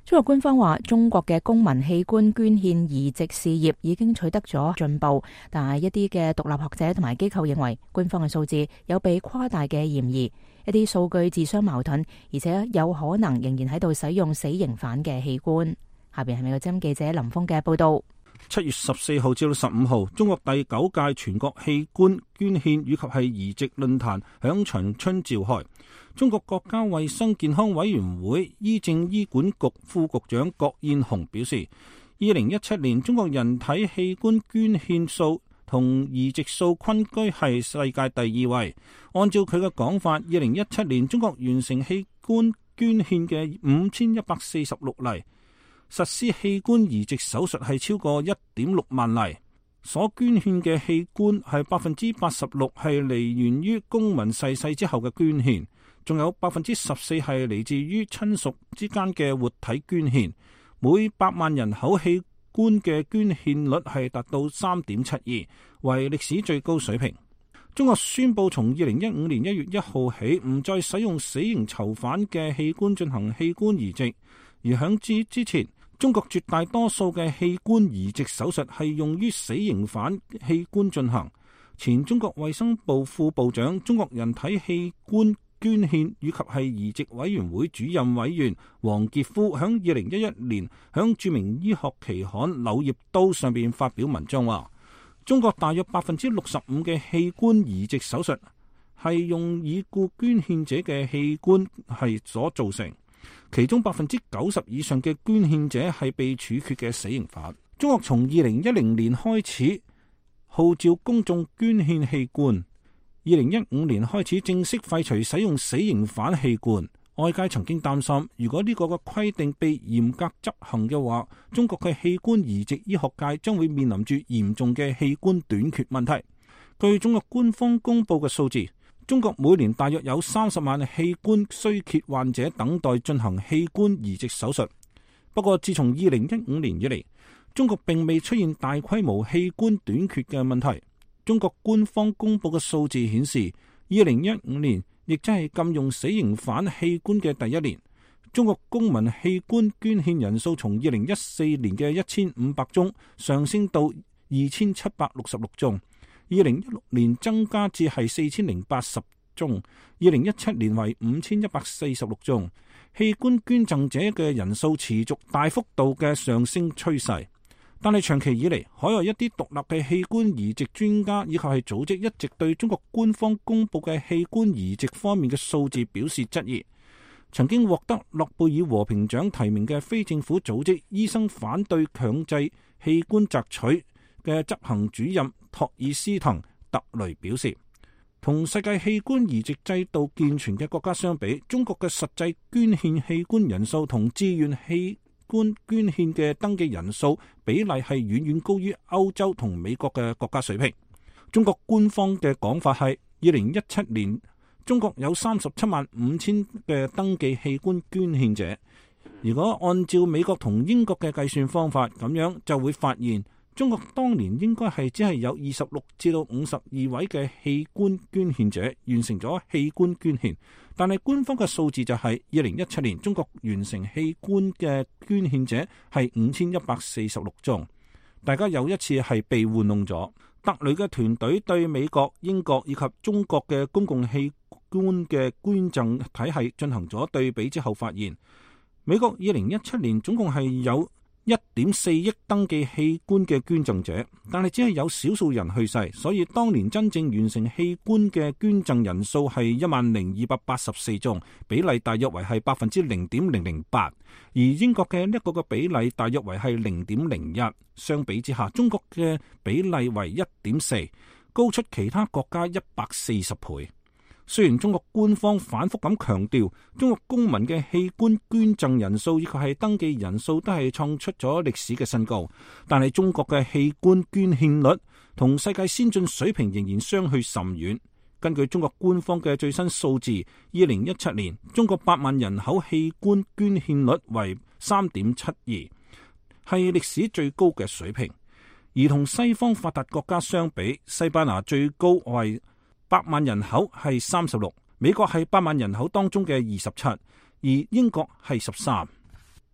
中國官方話，中國嘅公民器官捐獻移植事業已經取得咗進步，但係一啲嘅獨立學者同埋機構認為，官方嘅數字有被誇大嘅嫌疑，一啲數據自相矛盾，而且有可能仍然喺度使用死刑犯嘅器官。下邊係美國之音記者林峰嘅報道。 七月十四號至到十五號，中國第九屆全國器官捐獻以及係移植論壇響長春召開。中國國家衛生健康委員會醫政醫管局副局長郭燕紅表示，二零一七年中國人體器官捐獻數同移植數均居係世界第二位。按照佢嘅講法，二零一七年中國完成器官捐獻嘅五千一百四十六例。實施器官移植手術係超過一點六萬例，所捐獻嘅器官係百分之八十六係嚟源於公民逝世之後嘅捐獻，仲有百分之十四係嚟自於親屬之間嘅活體捐獻。每百萬人口器官嘅捐獻率係達到三點七二，為歷史最高水平。中國宣布從二零一五年一月一號起，唔再使用死刑囚犯嘅器官進行器官移植，而響之之前，中國絕大多數嘅器官移植手術係用於死刑犯器官進行。前中國衛生部副部長、中國人體器官捐獻以及係移植委員會主任委員王傑夫響二零一一年響著名醫學期刊《柳葉刀》上邊發表文章話，中國大約百分之六十五嘅器官移植手術係用已故捐獻者嘅器官係所造成。其中百分之九十以上嘅捐獻者係被處決嘅死刑犯。中國從二零一零年開始號召公眾捐獻器官，二零一五年開始正式廢除使用死刑犯器官。外界曾經擔心，如果呢個嘅規定被嚴格執行嘅話，中國嘅器官移植醫學界將會面臨住嚴重嘅器官短缺問題。據中國官方公布嘅數字，中國每年大約有三十萬器官衰竭患者等待進行器官移植手術。不過，自從二零一五年以嚟，中國並未出現大規模器官短缺嘅問題。中國官方公布嘅數字顯示，二零一五年亦即係禁用死刑犯器官嘅第一年，中國公民器官捐獻人數從二零一四年嘅一千五百宗上升到二千七百六十六宗。二零一六年增加至係四千零八十宗，二零一七年為五千一百四十六宗。器官捐贈者嘅人數持續大幅度嘅上升趨勢，但係長期以嚟，海外一啲獨立嘅器官移植專家以及係組織一直對中國官方公布嘅器官移植方面嘅數字表示質疑。曾經獲得諾貝爾和平獎提名嘅非政府組織醫生反對強制器官摘取嘅執行主任托爾斯滕特雷表示，同世界器官移植制度健全嘅國家相比，中國嘅實際捐獻器官人數同志願器官捐獻嘅登記人數比例係遠遠高於歐洲同美國嘅國家水平。中國官方嘅講法係，二零一七年中國有三十七萬五千嘅登記器官捐獻者。如果按照美國同英國嘅計算方法，咁樣就會發現，中國當年應該係只係有二十六至到五十二位嘅器官捐獻者完成咗器官捐獻，但係官方嘅數字就係二零一七年中國完成器官嘅捐獻者係五千一百四十六宗。大家有一次係被玩弄咗。特雷嘅團隊對美國、英國以及中國嘅公共器官嘅捐贈體系進行咗對比之後，發現美國二零一七年總共係有一點四億登記器官嘅捐贈者，但係只係有少數人去世，所以當年真正完成器官嘅捐贈人數係一萬零二百八十四宗，比例大約為係百分之零點零零八，而英國嘅一個嘅比例大約為係零點零一。相比之下，中國嘅比例為一點四，高出其他國家一百四十倍。雖然中國官方反覆咁強調，中國公民嘅器官捐贈人數以及係登記人數都係創出咗歷史嘅新高，但係中國嘅器官捐獻率同世界先進水平仍然相去甚遠。根據中國官方嘅最新數字，二零一七年中國百萬人口器官捐獻率為三點七二，係歷史最高嘅水平。而同西方發達國家相比，西班牙最高為百萬人口係三十六，美國係百萬人口當中嘅二十七，而英國係十三。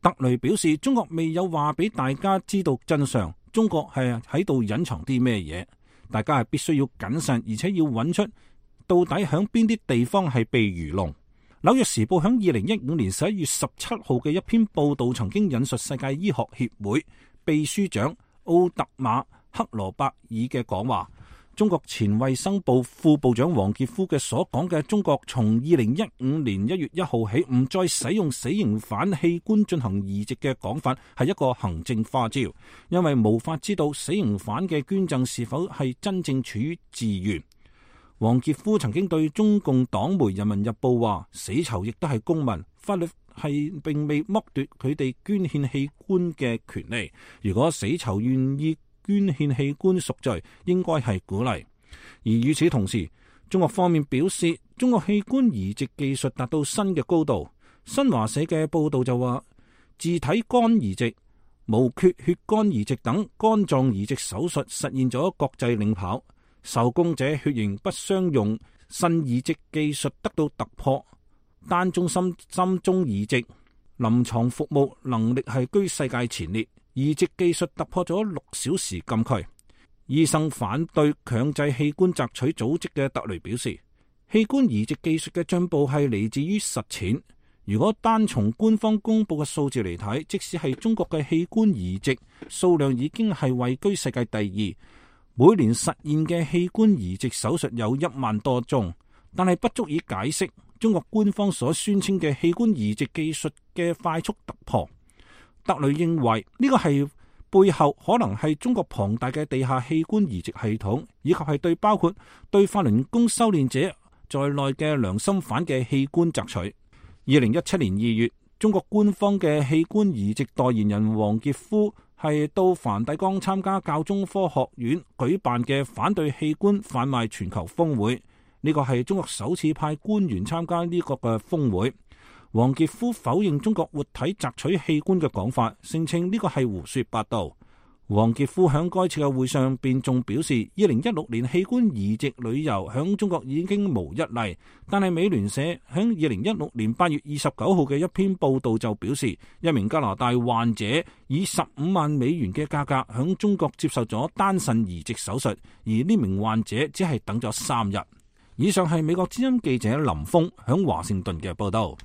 特雷表示，中國未有話俾大家知道真相，中國係喺度隱藏啲咩嘢，大家係必須要謹慎，而且要揾出到底響邊啲地方係被愚弄。紐約時報響二零一五年十一月十七號嘅一篇報道，曾經引述世界醫學協會秘書長奧特馬克羅伯爾嘅講話。中國前衛生部副部長王傑夫嘅所講嘅中國從二零一五年一月一號起唔再使用死刑犯器官進行移植嘅講法係一個行政花招，因為無法知道死刑犯嘅捐贈是否係真正處於自願。王傑夫曾經對中共黨媒《人民日報》話：死囚亦都係公民，法律係並未剝奪佢哋捐獻器官嘅權利。如果死囚願意捐獻器官贖罪，應該係鼓勵。而與此同時，中國方面表示，中國器官移植技術達到新嘅高度。新華社嘅報道就話，自體肝移植、無缺血肝移植等肝臟移植手術實現咗國際領跑。受供者血型不相容腎移植技術得到突破，單中心心中移植臨床服務能力係居世界前列。移植技術突破咗六小時禁區。醫生反對強制器官摘取組織嘅特雷表示，器官移植技術嘅進步係嚟自於實踐。如果單從官方公布嘅數字嚟睇，即使係中國嘅器官移植數量已經係位居世界第二。每年實現嘅器官移植手術有一萬多宗，但係不足以解釋中國官方所宣稱嘅器官移植技術嘅快速突破。特雷認為呢個係背後可能係中國龐大嘅地下器官移植系統，以及係對包括對法輪功修煉者在內嘅良心犯嘅器官摘取。二零一七年二月，中國官方嘅器官移植代言人王傑夫係到梵蒂岡參加教宗科學院舉辦嘅反對器官販賣全球峰會，呢個係中國首次派官員參加呢個嘅峰會。王傑夫否認中國活體摘取器官嘅講法，聲稱呢個係胡說八道。王傑夫響該次嘅會上便仲表示，二零一六年器官移植旅遊響中國已經無一例，但係美聯社響二零一六年八月二十九號嘅一篇報道就表示，一名加拿大患者以十五萬美元嘅價格響中國接受咗單腎移植手術，而呢名患者只係等咗三日。以上係美國之音記者林峰響華盛頓嘅報道。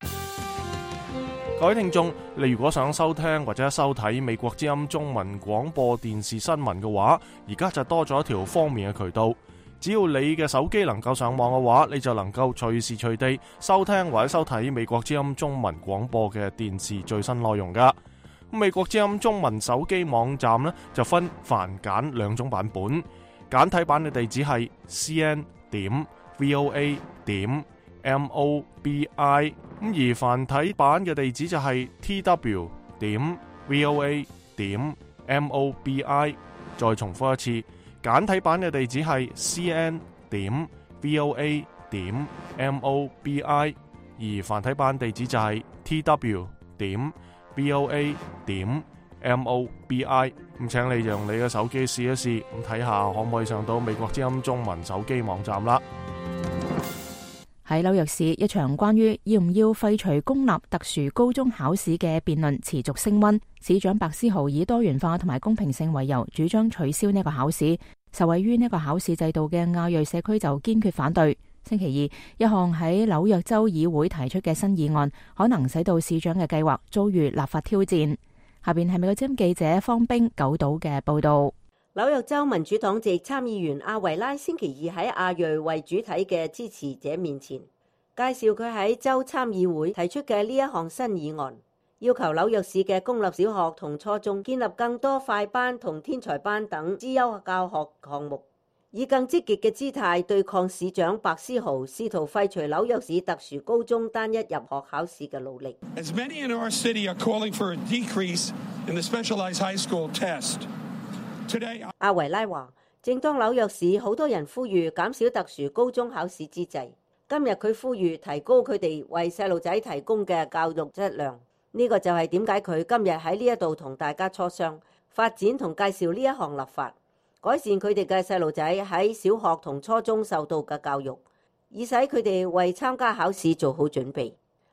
各位聽眾，你如果想收聽或者收睇美國之音中文廣播電視新聞嘅話，而家就多咗一條方便嘅渠道。只要你嘅手機能夠上網嘅話，你就能夠隨時隨地收聽或者收睇美國之音中文廣播嘅電視最新內容噶。美國之音中文手機網站呢，就分繁簡兩種版本，簡體版嘅地址係 c n 點 v o a 點 m o b i， 咁而繁體版嘅地址就係 t w 點 v o a 點 m o b i。 再重複一次，簡體版嘅地址係 c n 點 v o a 點 m o b i， 而繁體版地址就係 t w 點 v o a 點 m o b i。 咁請你用你嘅手機試一試，咁睇下可唔可以上到美國之音中文手機網站啦。 喺紐約市，一場關於要唔要廢除公立特殊高中考試嘅辯論持續升溫。市長白思豪以多元化同埋公平性為由，主張取消呢個考試。受惠於呢個考試制度嘅亞裔社區就堅決反對。星期二，一項喺紐約州議會提出嘅新議案，可能使到市長嘅計劃遭遇立法挑戰。下邊係美國之音記者方冰九島嘅報道。 紐約州民主黨籍參議員阿維拉星期二喺亞裔為主體嘅支持者面前介紹佢喺州參議會提出嘅呢一項新議案，要求紐約市嘅公立小學同初中建立更多快班同天才班等資優教學項目，以更積極嘅姿態對抗市長白思豪試圖廢除紐約市特殊高中單一入學考試嘅努力。 As many in our city are calling for a decrease in the specialized high school test. 阿維拉話，正當紐約市好多人呼籲減少特殊高中考試之際，今日佢呼籲提高佢哋為細路仔提供嘅教育質量。呢個就係點解佢今日喺呢一度同大家磋商、發展同介紹呢一項立法，改善佢哋嘅細路仔喺小學同初中受到嘅教育，以使佢哋為參加考試做好準備。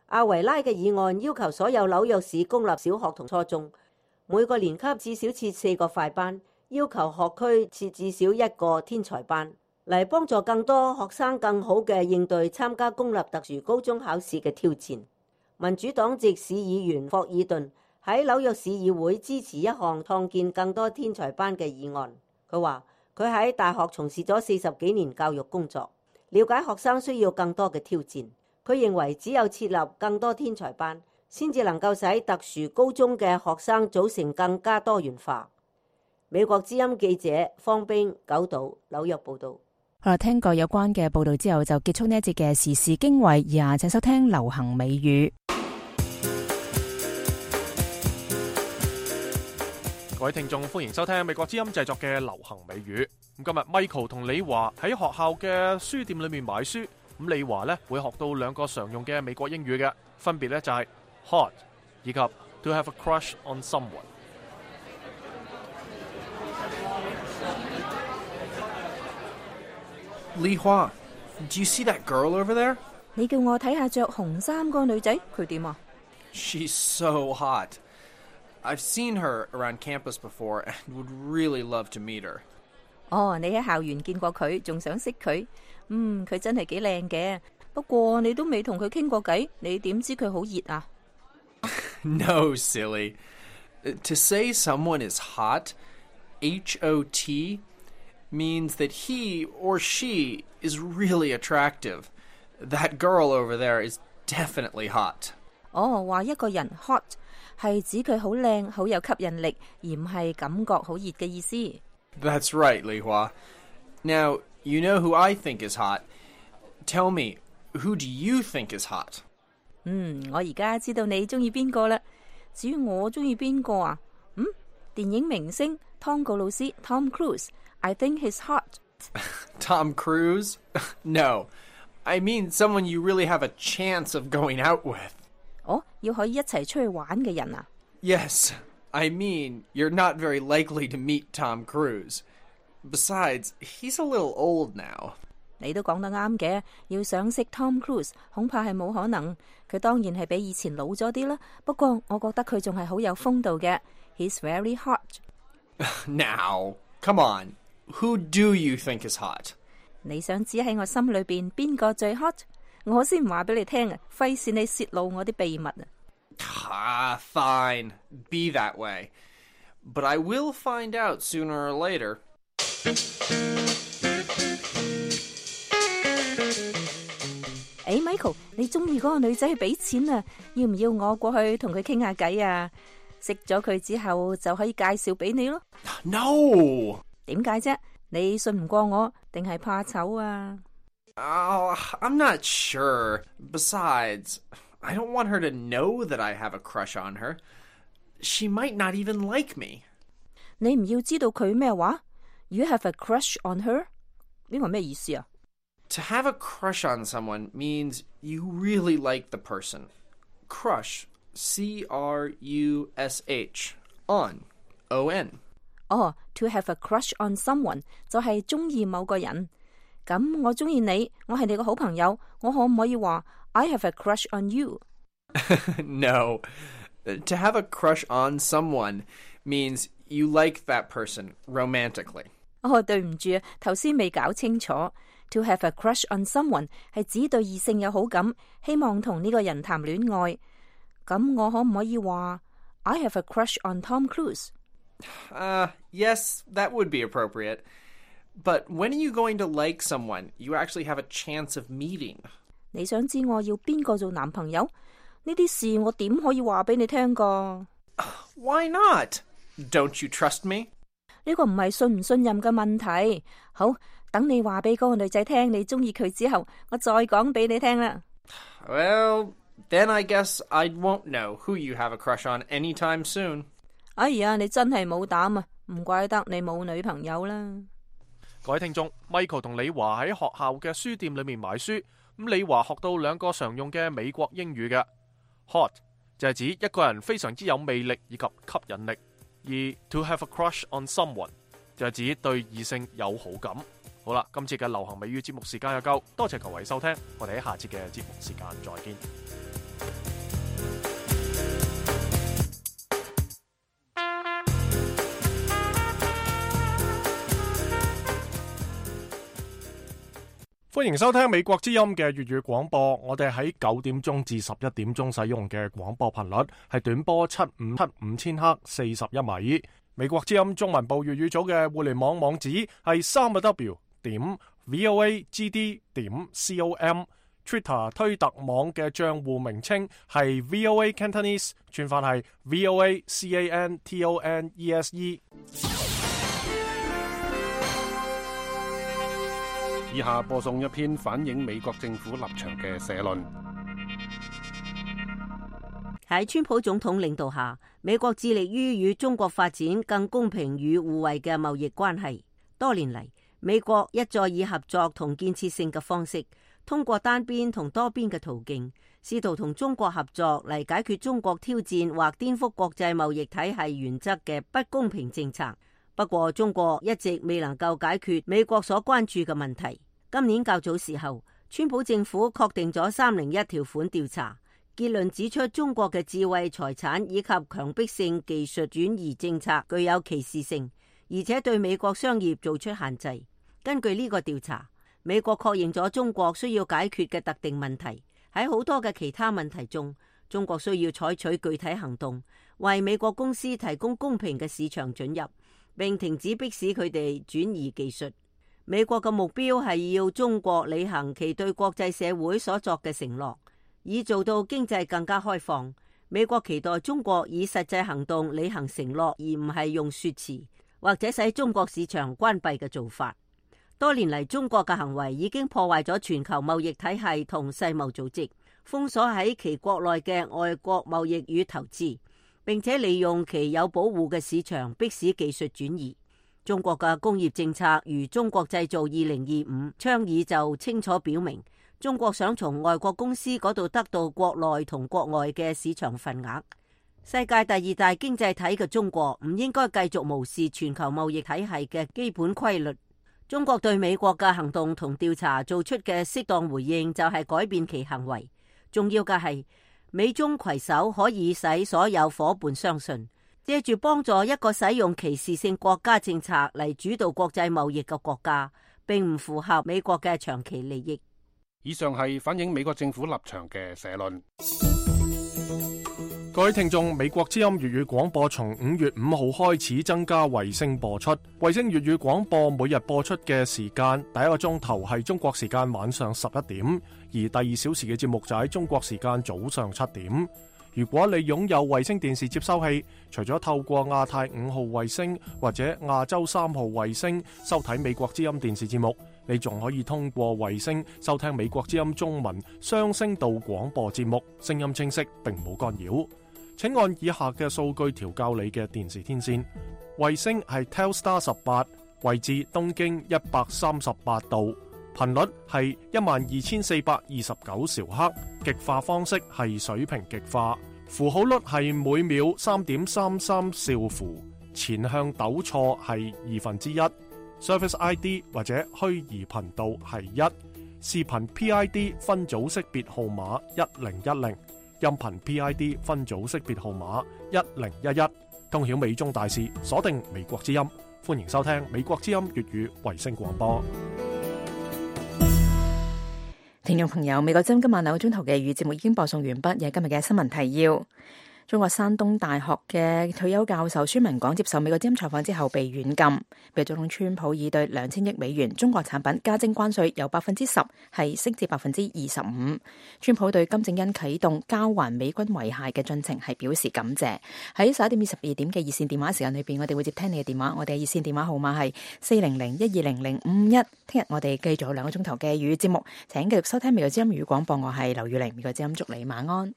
阿維拉嘅議案要求所有紐約市公立小學同初中每個年級至少設四個快班，要求學區設至少一個天才班，嚟幫助更多學生更好嘅應對參加公立特殊高中考試嘅挑戰。民主黨籍市議員霍爾頓喺紐約市議會支持一項創建更多天才班嘅議案。佢話佢喺大學從事咗四十幾年教育工作，了解學生需要更多嘅挑戰。佢認為只有設立更多天才班，先至能夠使特殊高中嘅學生組成更加多元化。美國之音記者方冰九島紐約報道。 好啦，聽過有關嘅報道之後，就結束呢一節嘅時事經緯。以下請收聽流行美語。 各位聽眾，歡迎收聽美國之音製作嘅流行美語。咁今日 Michael 同李華喺學校嘅書店裏面買書。咁李華咧會學到兩個常用嘅美國英語嘅，分別咧就係 hot 以及 to have a crush on someone。 李華 do you see that girl over there? 你叫我睇下着紅衫個女仔，佢點啊？ She's so hot. I've seen her around campus before and would really love to meet her. 哦，你喺校園見過佢，仲想識佢？嗯，佢真係幾靚嘅。不過你都未同佢傾過偈，你點知佢好熱啊？ No, silly. To say someone is hot, H O T, means that he or she is really attractive. That girl over there is definitely hot. 哦，話一個人 hot 係指佢好靚，好有吸引力，而唔係感覺好熱嘅意思。 That's right, Li Hua. Now, you know who I think is hot. Tell me, who do you think is hot? 嗯，我而家知道你中意邊個啦。至於我中意邊個啊？嗯，電影明星湯告魯斯 Tom Cruise. I think he's hot. Tom Cruise? No. I mean someone you really have a chance of going out with. 哦，要可以一齊出去玩嘅人啊？ Yes. I mean, you're not very likely to meet Tom Cruise. Besides, he's a little old now. 你都講得啱嘅，要想識 Tom Cruise 恐怕係冇可能。佢當然係比以前老咗啲啦，不過我覺得佢仲係好有風度嘅。He's very hot. Now, come on. Who do you think is hot? 你想知喺我心裏邊邊個最 hot？ 我先唔話俾你聽啊，費事你泄露我啲秘密啊！ Ah, fine. Be that way. But I will find out sooner or later. 誒 Michael 你中意嗰個女仔去俾錢啊？要唔要我過去同佢傾下偈啊？識咗佢之後就可以介紹俾你咯。 No! 點解啫？你信唔過我，定係怕醜啊？ Oh, I'm not sure. Besides, I don't want her to know that I have a crush on her. She might not even like me. 你唔要知道佢咩話？ You have a crush on her? 呢個咩意思啊？ To have a crush on someone means you really like the person. Crush, C R U S H, on, O N. 哦 to have a crush on someone 就係中意某個人。咁我中意你，我係你個好朋友，我可唔可以話 I have a crush on you? No. To have a crush on someone means you like that person romantically. 哦，對唔住啊，頭先未搞清楚。To have a crush on someone 係指對異性有好感，希望同呢個人談戀愛。咁我可唔可以話 I have a crush on Tom Cruise? Uh, yes, that would be appropriate. But when are you going to like someone you actually have a chance of meeting? 你想知我要邊個做男朋友？呢啲事我點可以話俾你聽㗎？ Why not? Don't you trust me? 呢個唔係信唔信任嘅問題。好，等你話俾嗰個女仔聽你中意佢之後，我再講俾你聽啦。 Well, then I guess I won't know who you have a crush on anytime soon. 哎呀，你真係冇膽啊！唔怪得你冇女朋友啦。 各位聽眾 ，Michael 同李華喺學校嘅書店裏面買書，咁李華學到兩個常用嘅美國英語嘅 hot 就係指一個人非常之有魅力以及吸引力，而 to have a crush on someone 就係指對異性有好感。好啦，今次嘅流行美語節目時間又夠，多謝各位收聽，我哋喺下次嘅節目時間再見。 歡迎收聽美國之音嘅粵語廣播。我哋喺九點鐘至十一點鐘使用嘅廣播頻率係短波七五七五千赫四十一米。美國之音中文部粵語組嘅互聯網網址係三個 W 點 V O A G D 點 C O M。Twitter 推特網嘅賬戶名稱係 V O A Cantonese， 串法係 V O A C A N T O N E S E。 以下播送一篇反映美國政府立場嘅社論。 喺川普總統領導下，美國致力於與中國發展更公平與互惠嘅貿易關係。多年嚟，美國一再以合作同建設性嘅方式，通過單邊同多邊嘅途徑，試圖同中國合作嚟解決中國挑戰或顛覆國際貿易體系原則嘅不公平政策。不過，中國一直未能夠解決美國所關注嘅問題。今年較早時候，川普政府確定咗三零一條款調查，結論指出中國嘅智慧財產以及強迫性技術轉移政策具有歧視性，而且對美國商業做出限制。根據呢個調查，美國確認咗中國需要解決嘅特定問題。喺好多嘅其他問題中，中國需要採取具體行動，為美國公司提供公平嘅市場准入，並停止迫使佢哋轉移技術。美國嘅目標係要中國履行其對國際社會所作嘅承諾，以做到經濟更加開放。美國期待中國以實際行動履行承諾，而唔係用說辭或者使中國市場關閉嘅做法。多年嚟，中國嘅行為已經破壞咗全球貿易體系同世貿組織，封鎖喺其國內嘅外國貿易與投資，並且利用其有保護嘅市場迫使技術轉移。中國嘅工業政策如中國製造二零二五倡議就清楚表明，中國想從外國公司嗰度得到國內同國外嘅市場份額。世界第二大經濟體嘅中國唔應該繼續無視全球貿易體系嘅基本規律。中國對美國嘅行動同調查做出嘅適當回應就係改變其行為。重要嘅係美中攜手可以使所有夥伴相信，借住幫助一個使用歧視性國家政策嚟主導國際貿易嘅國家，並唔符合美國嘅長期利益。 以上係反映美國政府立場嘅社論。 各位聽眾，美國之音粵語廣播從五月五號開始增加衛星播出。衛星粵語廣播每日播出嘅時間，第一個鐘頭係中國時間晚上十一點，而第二小時嘅節目就喺中國時間早上七點。如果你擁有衛星電視接收器，除咗透過亞太五號衛星或者亞洲三號衛星收睇美國之音電視節目，你仲可以通過衛星收聽美國之音中文雙聲道廣播節目，聲音清晰並冇干擾。請按以下嘅數據調校你嘅電視天線。衛星係 Telstar 十八，位置東經一百三十八度，頻率係一萬二千四百二十九兆赫，極化方式係水平極化，符號率係每秒三點三三兆符，前向抖錯係二分之一，Service I D 或者虛擬頻道係一，視頻 P I D 分組識別號碼一零一零。音頻 P I D 分組識別號碼一零一一，通曉美中大事，鎖定美國之音，歡迎收聽美國之音粵語衛星廣播。 聽眾朋友，美國之音今晚兩個鐘頭嘅粵語節目已經播送完畢，有今日嘅新聞提要。中國山東大學嘅退休教授孫文廣接受美國之音採訪之後被軟禁。美國總統川普已對兩千億美元中國產品加徵關稅由百分之十係升至百分之二十五。川普對金正恩啟動交還美軍遺骸嘅進程係表示感謝。喺十一點至十二點嘅熱線電話時間裏邊，我哋會接聽你嘅電話。我哋嘅熱線電話號碼係四零零一二零零五一。聽日我哋繼續兩個鐘頭嘅粵語節目，請繼續收聽美國之音粵語廣播。我係劉宇玲，美國之音祝你晚安。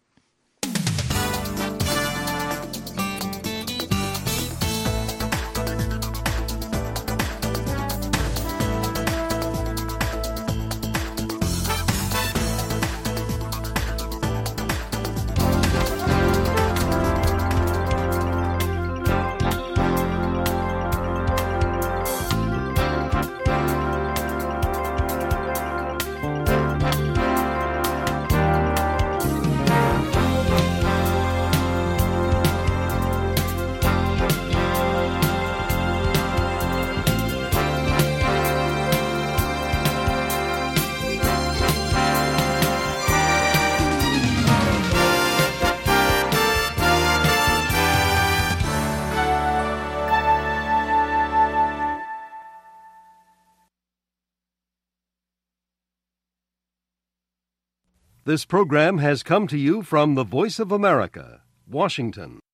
This program has come to you from the Voice of America, Washington.